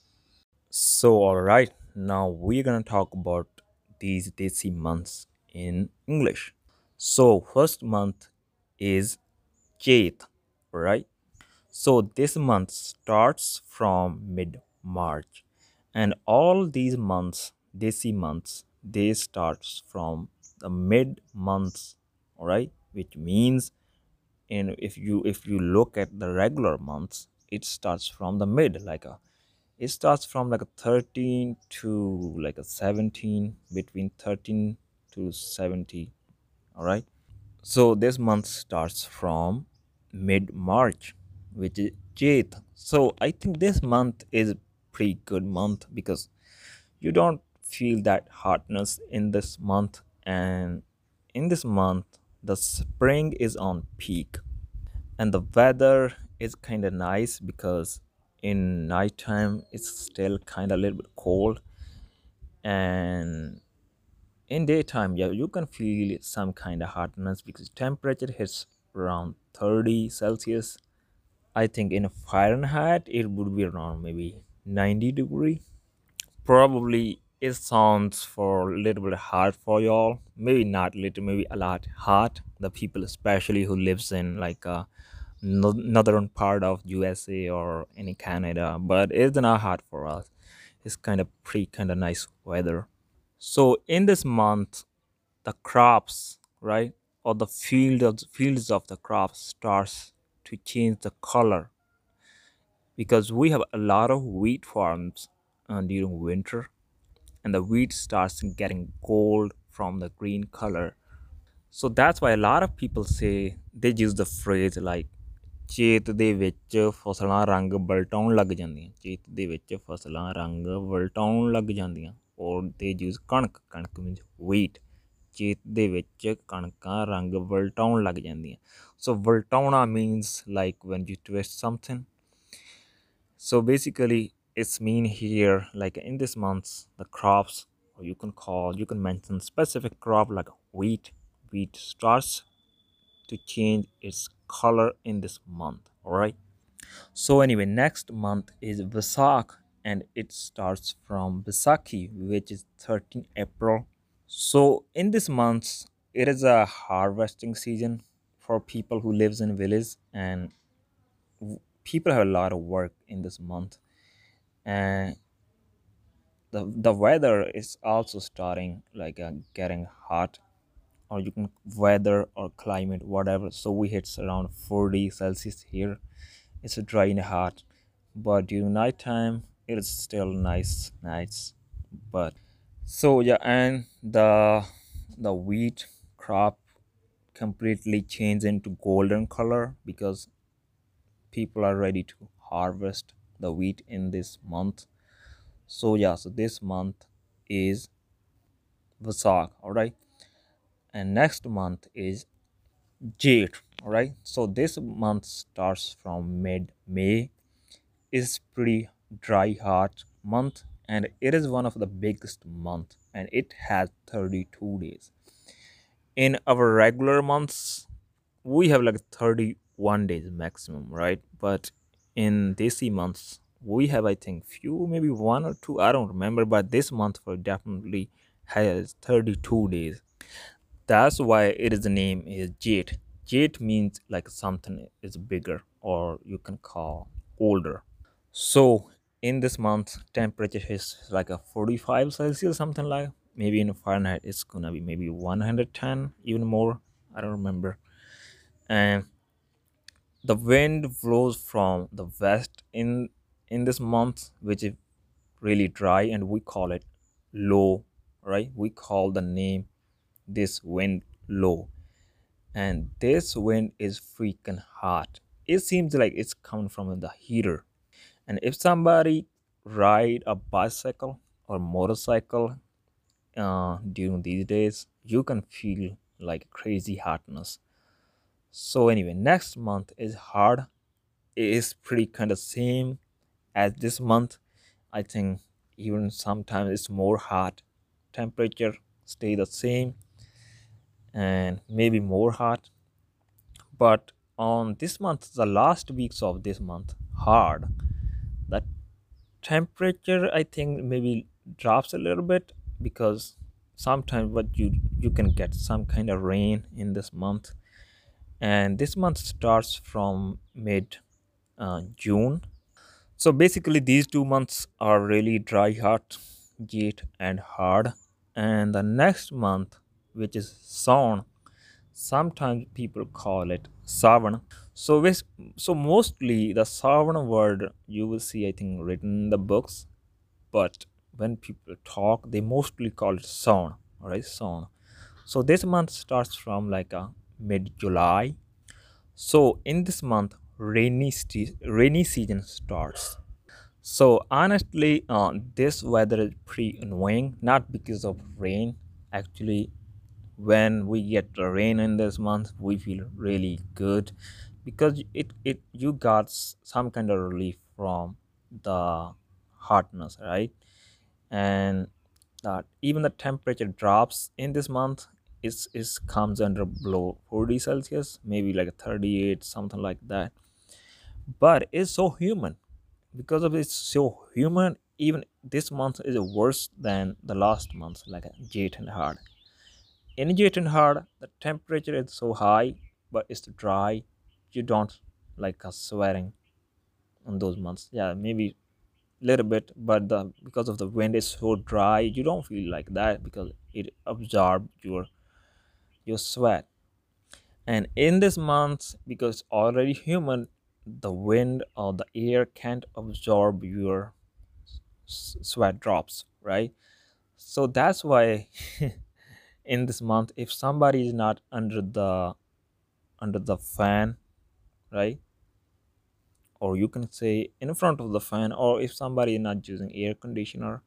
So alright, now we're gonna talk about these desi months in English. So first month is Chaith, right? So this month starts from mid-March and all these months, desi months, they starts from the mid months, all right? Which means and if you look at the regular months it starts from the mid it starts from like a 13 to like a 17 between 13 to 70, all right? So this month starts from mid March which is Chaith. So I think this month is pretty good month because you don't feel that hotness in this month and in this month the spring is on peak and the weather is kind of nice because in nighttime it's still kind of a little bit cold and in daytime yeah you can feel some kind of hotness because temperature hits around 30 Celsius. I think in Fahrenheit it would be around maybe 90 degree. Probably it sounds for a little bit hard for y'all. Maybe not little, maybe a lot hard. The people, especially who lives in like northern part of USA or any Canada, but it's not hard for us. It's kind of pretty kind of nice weather. So in this month, the crops, right, or the fields of the crops starts to change the color because we have a lot of wheat farms during winter and the wheat starts getting gold from the green color. So that's why a lot of people say they use the phrase like ਚੇਤ ਦੇ ਵਿੱਚ ਫਸਲਾਂ ਰੰਗ ਵਲਟਾਉਣ ਲੱਗ ਜਾਂਦੀਆਂ ਚੇਤ ਦੇ ਵਿੱਚ ਫਸਲਾਂ ਰੰਗ ਵਲਟਾਉਣ ਲੱਗ ਜਾਂਦੀਆਂ ਔਰ ਦੇ ਯੂਜ਼ ਕਣਕ ਮੀਨਸ wheat ਚੇਤ ਦੇ ਵਿੱਚ ਕਣਕਾਂ ਰੰਗ ਵਲਟਾਉਣ ਲੱਗ ਜਾਂਦੀਆਂ ਸੋ ਵਲਟਾਉਣਾ means like when you twist something. So basically it's mean here like in this month the crops or you can mention specific crop like wheat starts to change its color in this month, all right? So anyway, next month is Vasak and it starts from Vaisakhi which is 13 April. So in this month it is a harvesting season for people who lives in village and people have a lot of work in this month and the weather is also starting like getting hot or you can weather or climate whatever so we hits around 40 Celsius here. It's dry and hot but during night time it is still nice but so yeah and the wheat crop completely changed into golden color because people are ready to harvest the wheat in this month. So yeah, so this month is Vasak, all right? And next month is Jade, all right? So this month starts from mid-May. Is pretty dry, hot month, and it is one of the biggest month, and it has 32 days. In our regular months, we have like 31 days maximum, right? But in desi months, we have I think few, maybe one or two, I don't remember, but this month for definitely has 32 days. That's why it is the name is Jade. Jade means like something is bigger or you can call older. So in this month, temperature is like a 45 Celsius, something like maybe in Fahrenheit it's gonna be maybe 110, even more. I don't remember. And The wind blows from the west in this month, which is really dry, and we call it low, right? We call the name this wind low, and this wind is freaking hot. It seems like it's coming from the heater. And if somebody ride a bicycle or motorcycle during these days, you can feel like crazy hotness. So anyway, next month is hard. It is pretty kind of same as this month. I think even sometimes it's more hot. Temperature stay the same and maybe more hot. But on this month, the last weeks of this month, hard. The temperature I think maybe drops a little bit because sometimes what you can get some kind of rain in this month, and this month starts from mid June. So basically, these 2 months are really dry, hot, heat, and hard. And the next month, which is Sawn, sometimes people call it Savan. So mostly the Savan word you will see, I think, written in the books, but when people talk, they mostly call it Sawn. All right, Sawn. So this month starts from like a mid July. So in this month, rainy season starts. So honestly, this weather is pretty annoying. Not because of rain. Actually, when we get the rain in this month, we feel really good because it you got some kind of relief from the hotness, right? And that even the temperature drops in this month is comes under below 40 Celsius, maybe like 38, something like that. But it's so human because of it's so human. Even this month is worse than the last month, like a jet and hard. In jet and hard, the temperature is so high, but it's dry. You don't like a sweating on those months. Yeah, maybe little bit, but the because of the wind is so dry, you don't feel like that because it absorbs your sweat. And in this month, because already human, the wind or the air can't absorb your sweat drops, right? So that's why in this month, if somebody is not under the fan, right, or you can say in front of the fan, or if somebody is not using air conditioner,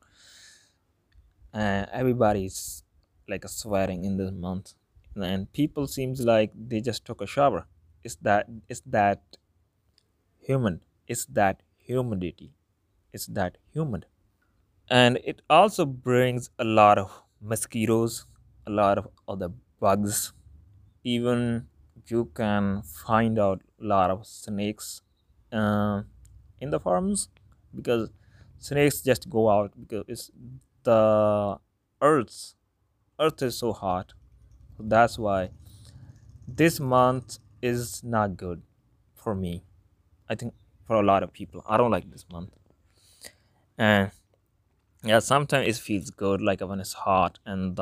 everybody's like sweating in this month, and people seems like they just took a shower. It's that humid. It's that humidity. It's that humid. And it also brings a lot of mosquitoes, a lot of other bugs. Even you can find out a lot of snakes uh, in the farms because snakes just go out because it's the earth earth is so hot. That's why this month is not good for me. I think for a lot of people, I don't like this month. And yeah, sometimes it feels good, like when it's hot and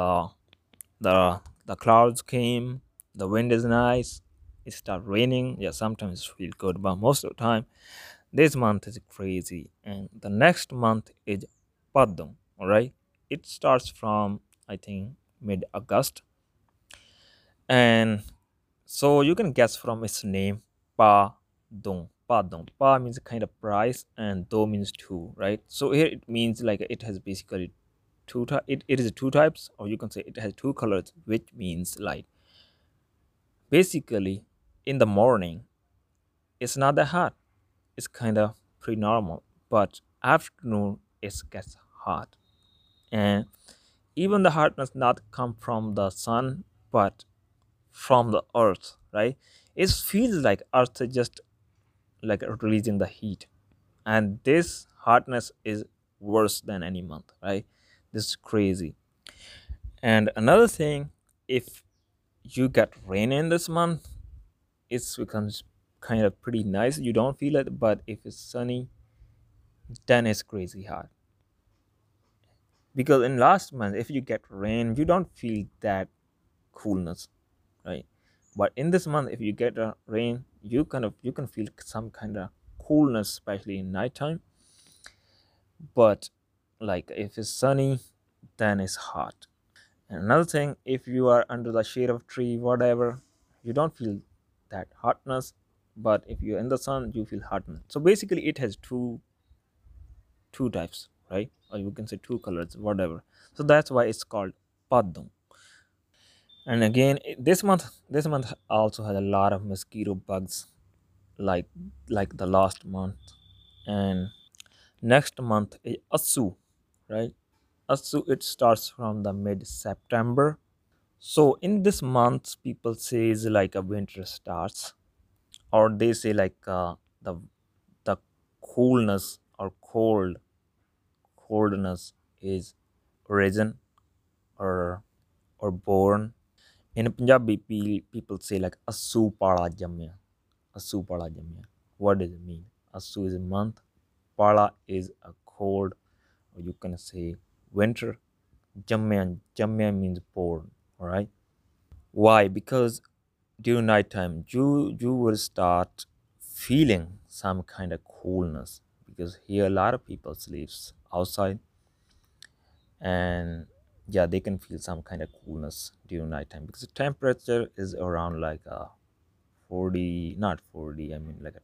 the clouds came, the wind is nice, it start raining. Yeah, sometimes it feels good, but most of the time, this month is crazy. And the next month is Padam. All right, it starts from I think mid August, and so you can guess from its name, Pa Dong. Pa Dong. Pa means kind of price, and Do means two, right? So here it means like it has basically it is two types, or you can say it has two colors, which means like basically in the morning it's not that hot. It's kind of pretty normal, but afternoon it gets hot, and even the hotness not come from the sun, but from the earth, right? It feels like earth is just like releasing the heat, and this hotness is worse than any month, right? This is crazy. And another thing, if you get rain in this month, it becomes kind of pretty nice. You don't feel it, but if it's sunny, then it's crazy hot. Because in last month, if you get rain, you don't feel that coolness, right? But in this month, if you get a rain, you can feel some kind of coolness, especially in nighttime. But like if it's sunny, then it's hot. And another thing, if you are under the shade of tree, whatever, you don't feel that hotness. But if you're in the sun, you feel hotness. So basically, it has two types, right? Or you can say two colors, whatever. So that's why it's called Padum. And again, this month also has a lot of mosquito bugs, like the last month. And next month is Asu, right? Asu, it starts from the mid September. So in this month, people says like a winter starts, or they say like the the coolness or coldness is risen or born. In Punjabi, people say like Asu Pala Jamya. Asu Pala Jamya. What does it mean? Asu is a month. Pala is a cold, or you can say winter. Jamya means born. All right. Why? Because during nighttime, you will start feeling some kind of coolness, because here a lot of people sleeps outside, and yeah, they can feel some kind of coolness during nighttime because the temperature is around like 40, not 40, I mean like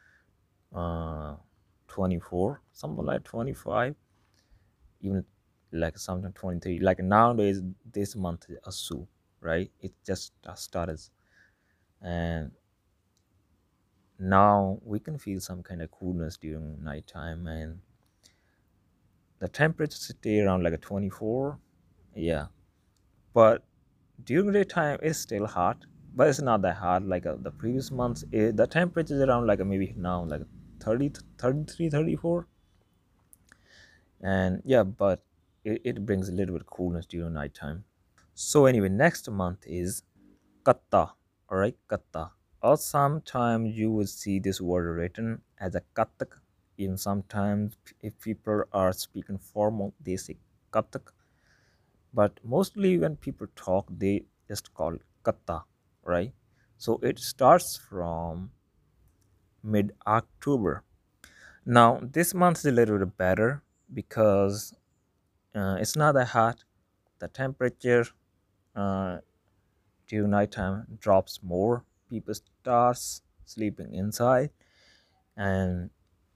24, something like 25, even like something 23. Like nowadays, this month is Asu, right? It just started, and now we can feel some kind of coolness during nighttime, and the temperature stay around like a 24. Yeah, but during daytime it's still hot, but it's not that hot like the previous months. The temperature is around like maybe now like 30, 33, 34. And yeah, but it brings a little bit of coolness during nighttime. So anyway, next month is Katta. All right, Katta. Or sometimes you will see this word written as a Katak. Even sometimes, if people are speaking formal, they say Katak. But mostly when people talk, they just call it Katta, right? So it starts from mid October. Now, this month is a little bit better because it's not that hot. The temperature uh, during nighttime drops more. People starts sleeping inside, and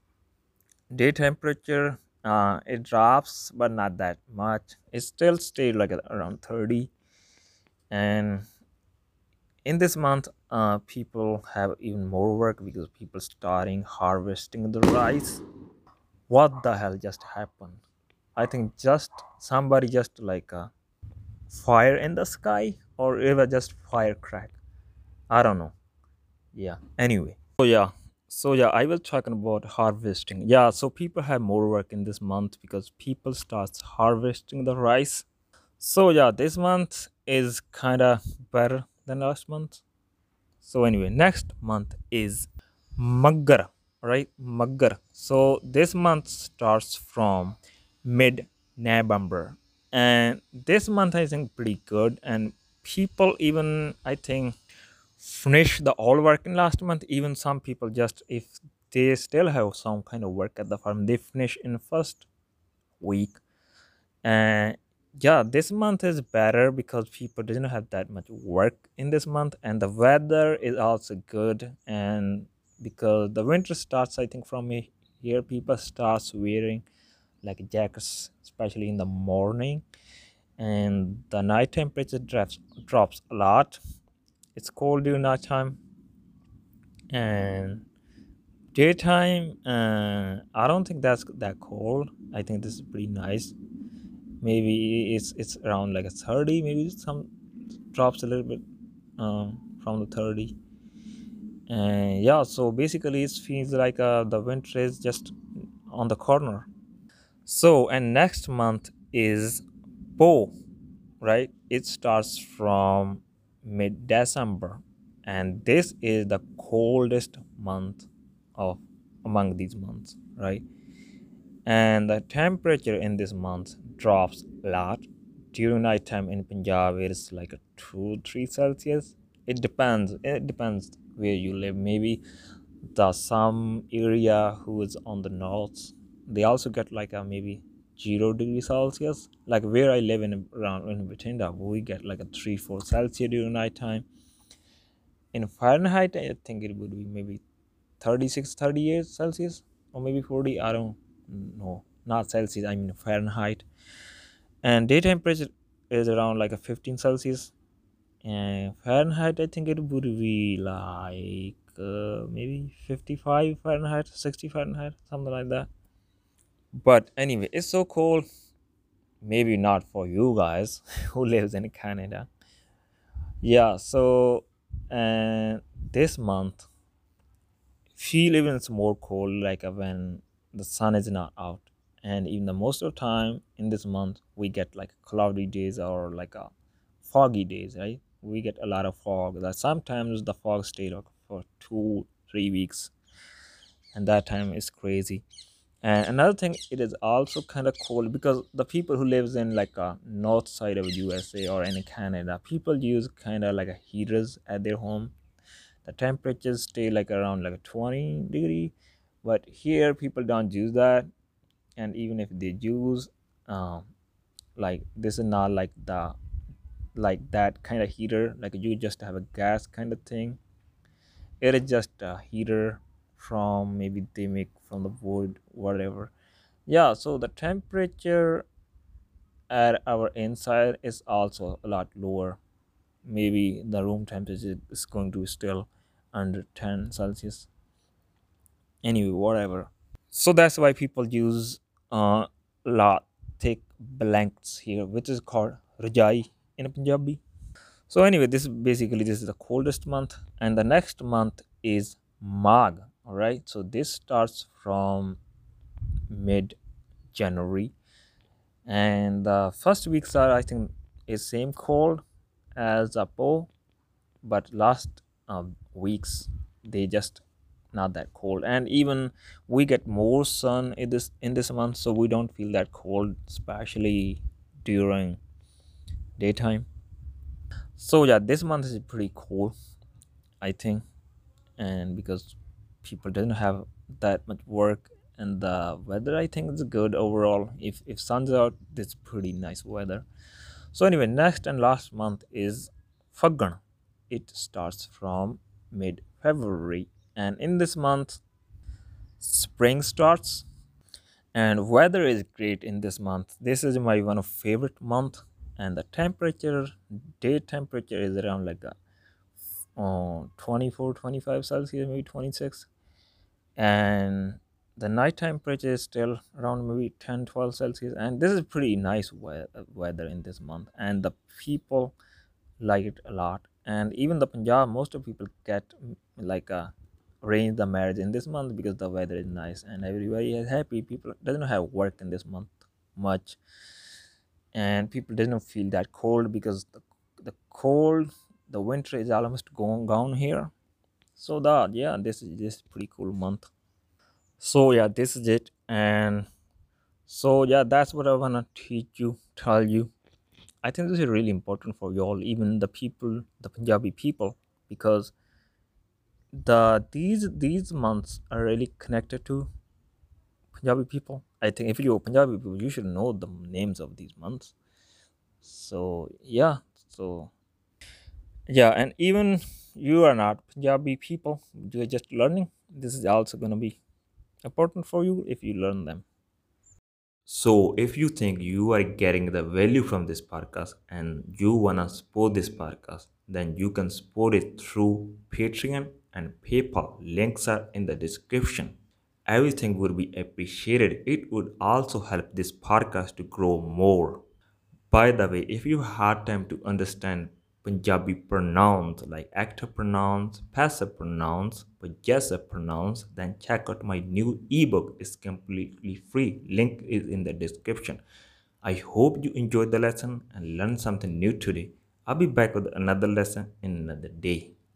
day temperature it drops, but not that much. It still stayed like around 30. And in this month, people have even more work because people starting harvesting the rice. What the hell just happened? I think just somebody just like fire in the sky, or it was just firecrack. I don't know. Yeah. Anyway. So yeah, I was talking about harvesting. Yeah, so people have more work in this month because people starts harvesting the rice. So yeah, this month is kind of better than last month. So anyway, next month is Maggar, right? Maggar. So this month starts from mid November, and this month I think pretty good. And people even I think finish the all work in last month. Even some people just if they still have some kind of work at the farm, they finish in first week. And yeah, this month is better because people didn't have that much work in this month, and the weather is also good. And because the winter starts, I think from here people starts wearing like jackets, especially in the morning, and the night temperature drops a lot. It's cold during night time, and daytime I don't think that's that cold. I think this is pretty nice. Maybe it's around like a 30, maybe some drops a little bit from the 30. And yeah, so basically it feels like the winter is just on the corner. So and next month is Po, right? It starts from mid December, and this is the coldest month of among these months, right? And the temperature in this month drops a lot. During nighttime in Punjab, it is like a 2 3 Celsius. It depends. where you live. Maybe the some area who is on the north, they also get like a maybe 0 degree Celsius. Like where I live in around in Bathinda, we get like a 3 4 Celsius during night time. In Fahrenheit, I think it would be maybe 36 38 Celsius or maybe 40. I don't know, not Celsius, I mean Fahrenheit. And day temperature is around like a 15 Celsius. And Fahrenheit, I think it would be like maybe 55 Fahrenheit, 60 Fahrenheit, something like that. But anyway, it's so cold. Maybe not for you guys who lives in Canada. Yeah, so and this month feel even it's more cold like when the sun is not out. And even the most of the time in this month we get like cloudy days or like a foggy days, right? We get a lot of fog that sometimes the fog stay like for 2 3 weeks, and that time is crazy. And another thing, it is also kind of cold because the people who lives in like a north side of USA or in Canada, people use kind of like a heaters at their home. The temperatures stay like around like a 20 degree, but here people don't use that. And even if they use, um, like this is not like the like that kind of heater, like you just have a gas kind of thing. It is just a heater from maybe they make from the wood, whatever. Yeah, so the temperature at our inside is also a lot lower. Maybe the room temperature is going to be still under 10 Celsius. Anyway, whatever. So that's why people use lot thick blankets here, which is called rajai in Punjabi. So anyway, this is the coldest month, and the next month is Magh. All right, so this starts from mid January, and the first weeks are, I think, is same cold as Apo, but last weeks they just not that cold. And even we get more sun in this month, so we don't feel that cold, especially during daytime. So yeah, this month is pretty cool, I think. And because people doesn't have that much work, and the weather I think is good overall. If sun's out, it's pretty nice weather. So anyway, next and last month is Fagan. It starts from mid February, and in this month spring starts, and weather is great in this month. This is my one of favorite month, and the temperature, day temperature is around like a 24 25 Celsius, maybe 26. And the night temperature is still around maybe 10 12 Celsius, and this is pretty nice weather in this month, and the people like it a lot. And even the Punjab, most of people get like arrange the marriage in this month because the weather is nice and everybody is happy. People doesn't have work in this month much, and people doesn't feel that cold because the cold, the winter is almost gone here. So that, yeah, this is pretty cool month. So yeah, this is it. And so yeah, that's what I wanna teach you, tell you. I think this is really important for you all, even the people, the Punjabi people, because these months are really connected to Punjabi people. I think if you're Punjabi people, you should know the names of these months. So yeah, so yeah, and even you are not Punjabi people, you're just learning. This is also gonna be important for you if you learn them. So, if you think you are getting the value from this podcast and you wanna support this podcast, then you can support it through Patreon and PayPal. Links are in the description. Everything would be appreciated. It would also help this podcast to grow more. By the way, if you had time to understand Punjabi pronouns like active pronouns, passive pronouns, possessive pronouns, then check out my new ebook. It's completely free. Link is in the description. I hope you enjoyed the lesson and learned something new today. I'll be back with another lesson in another day.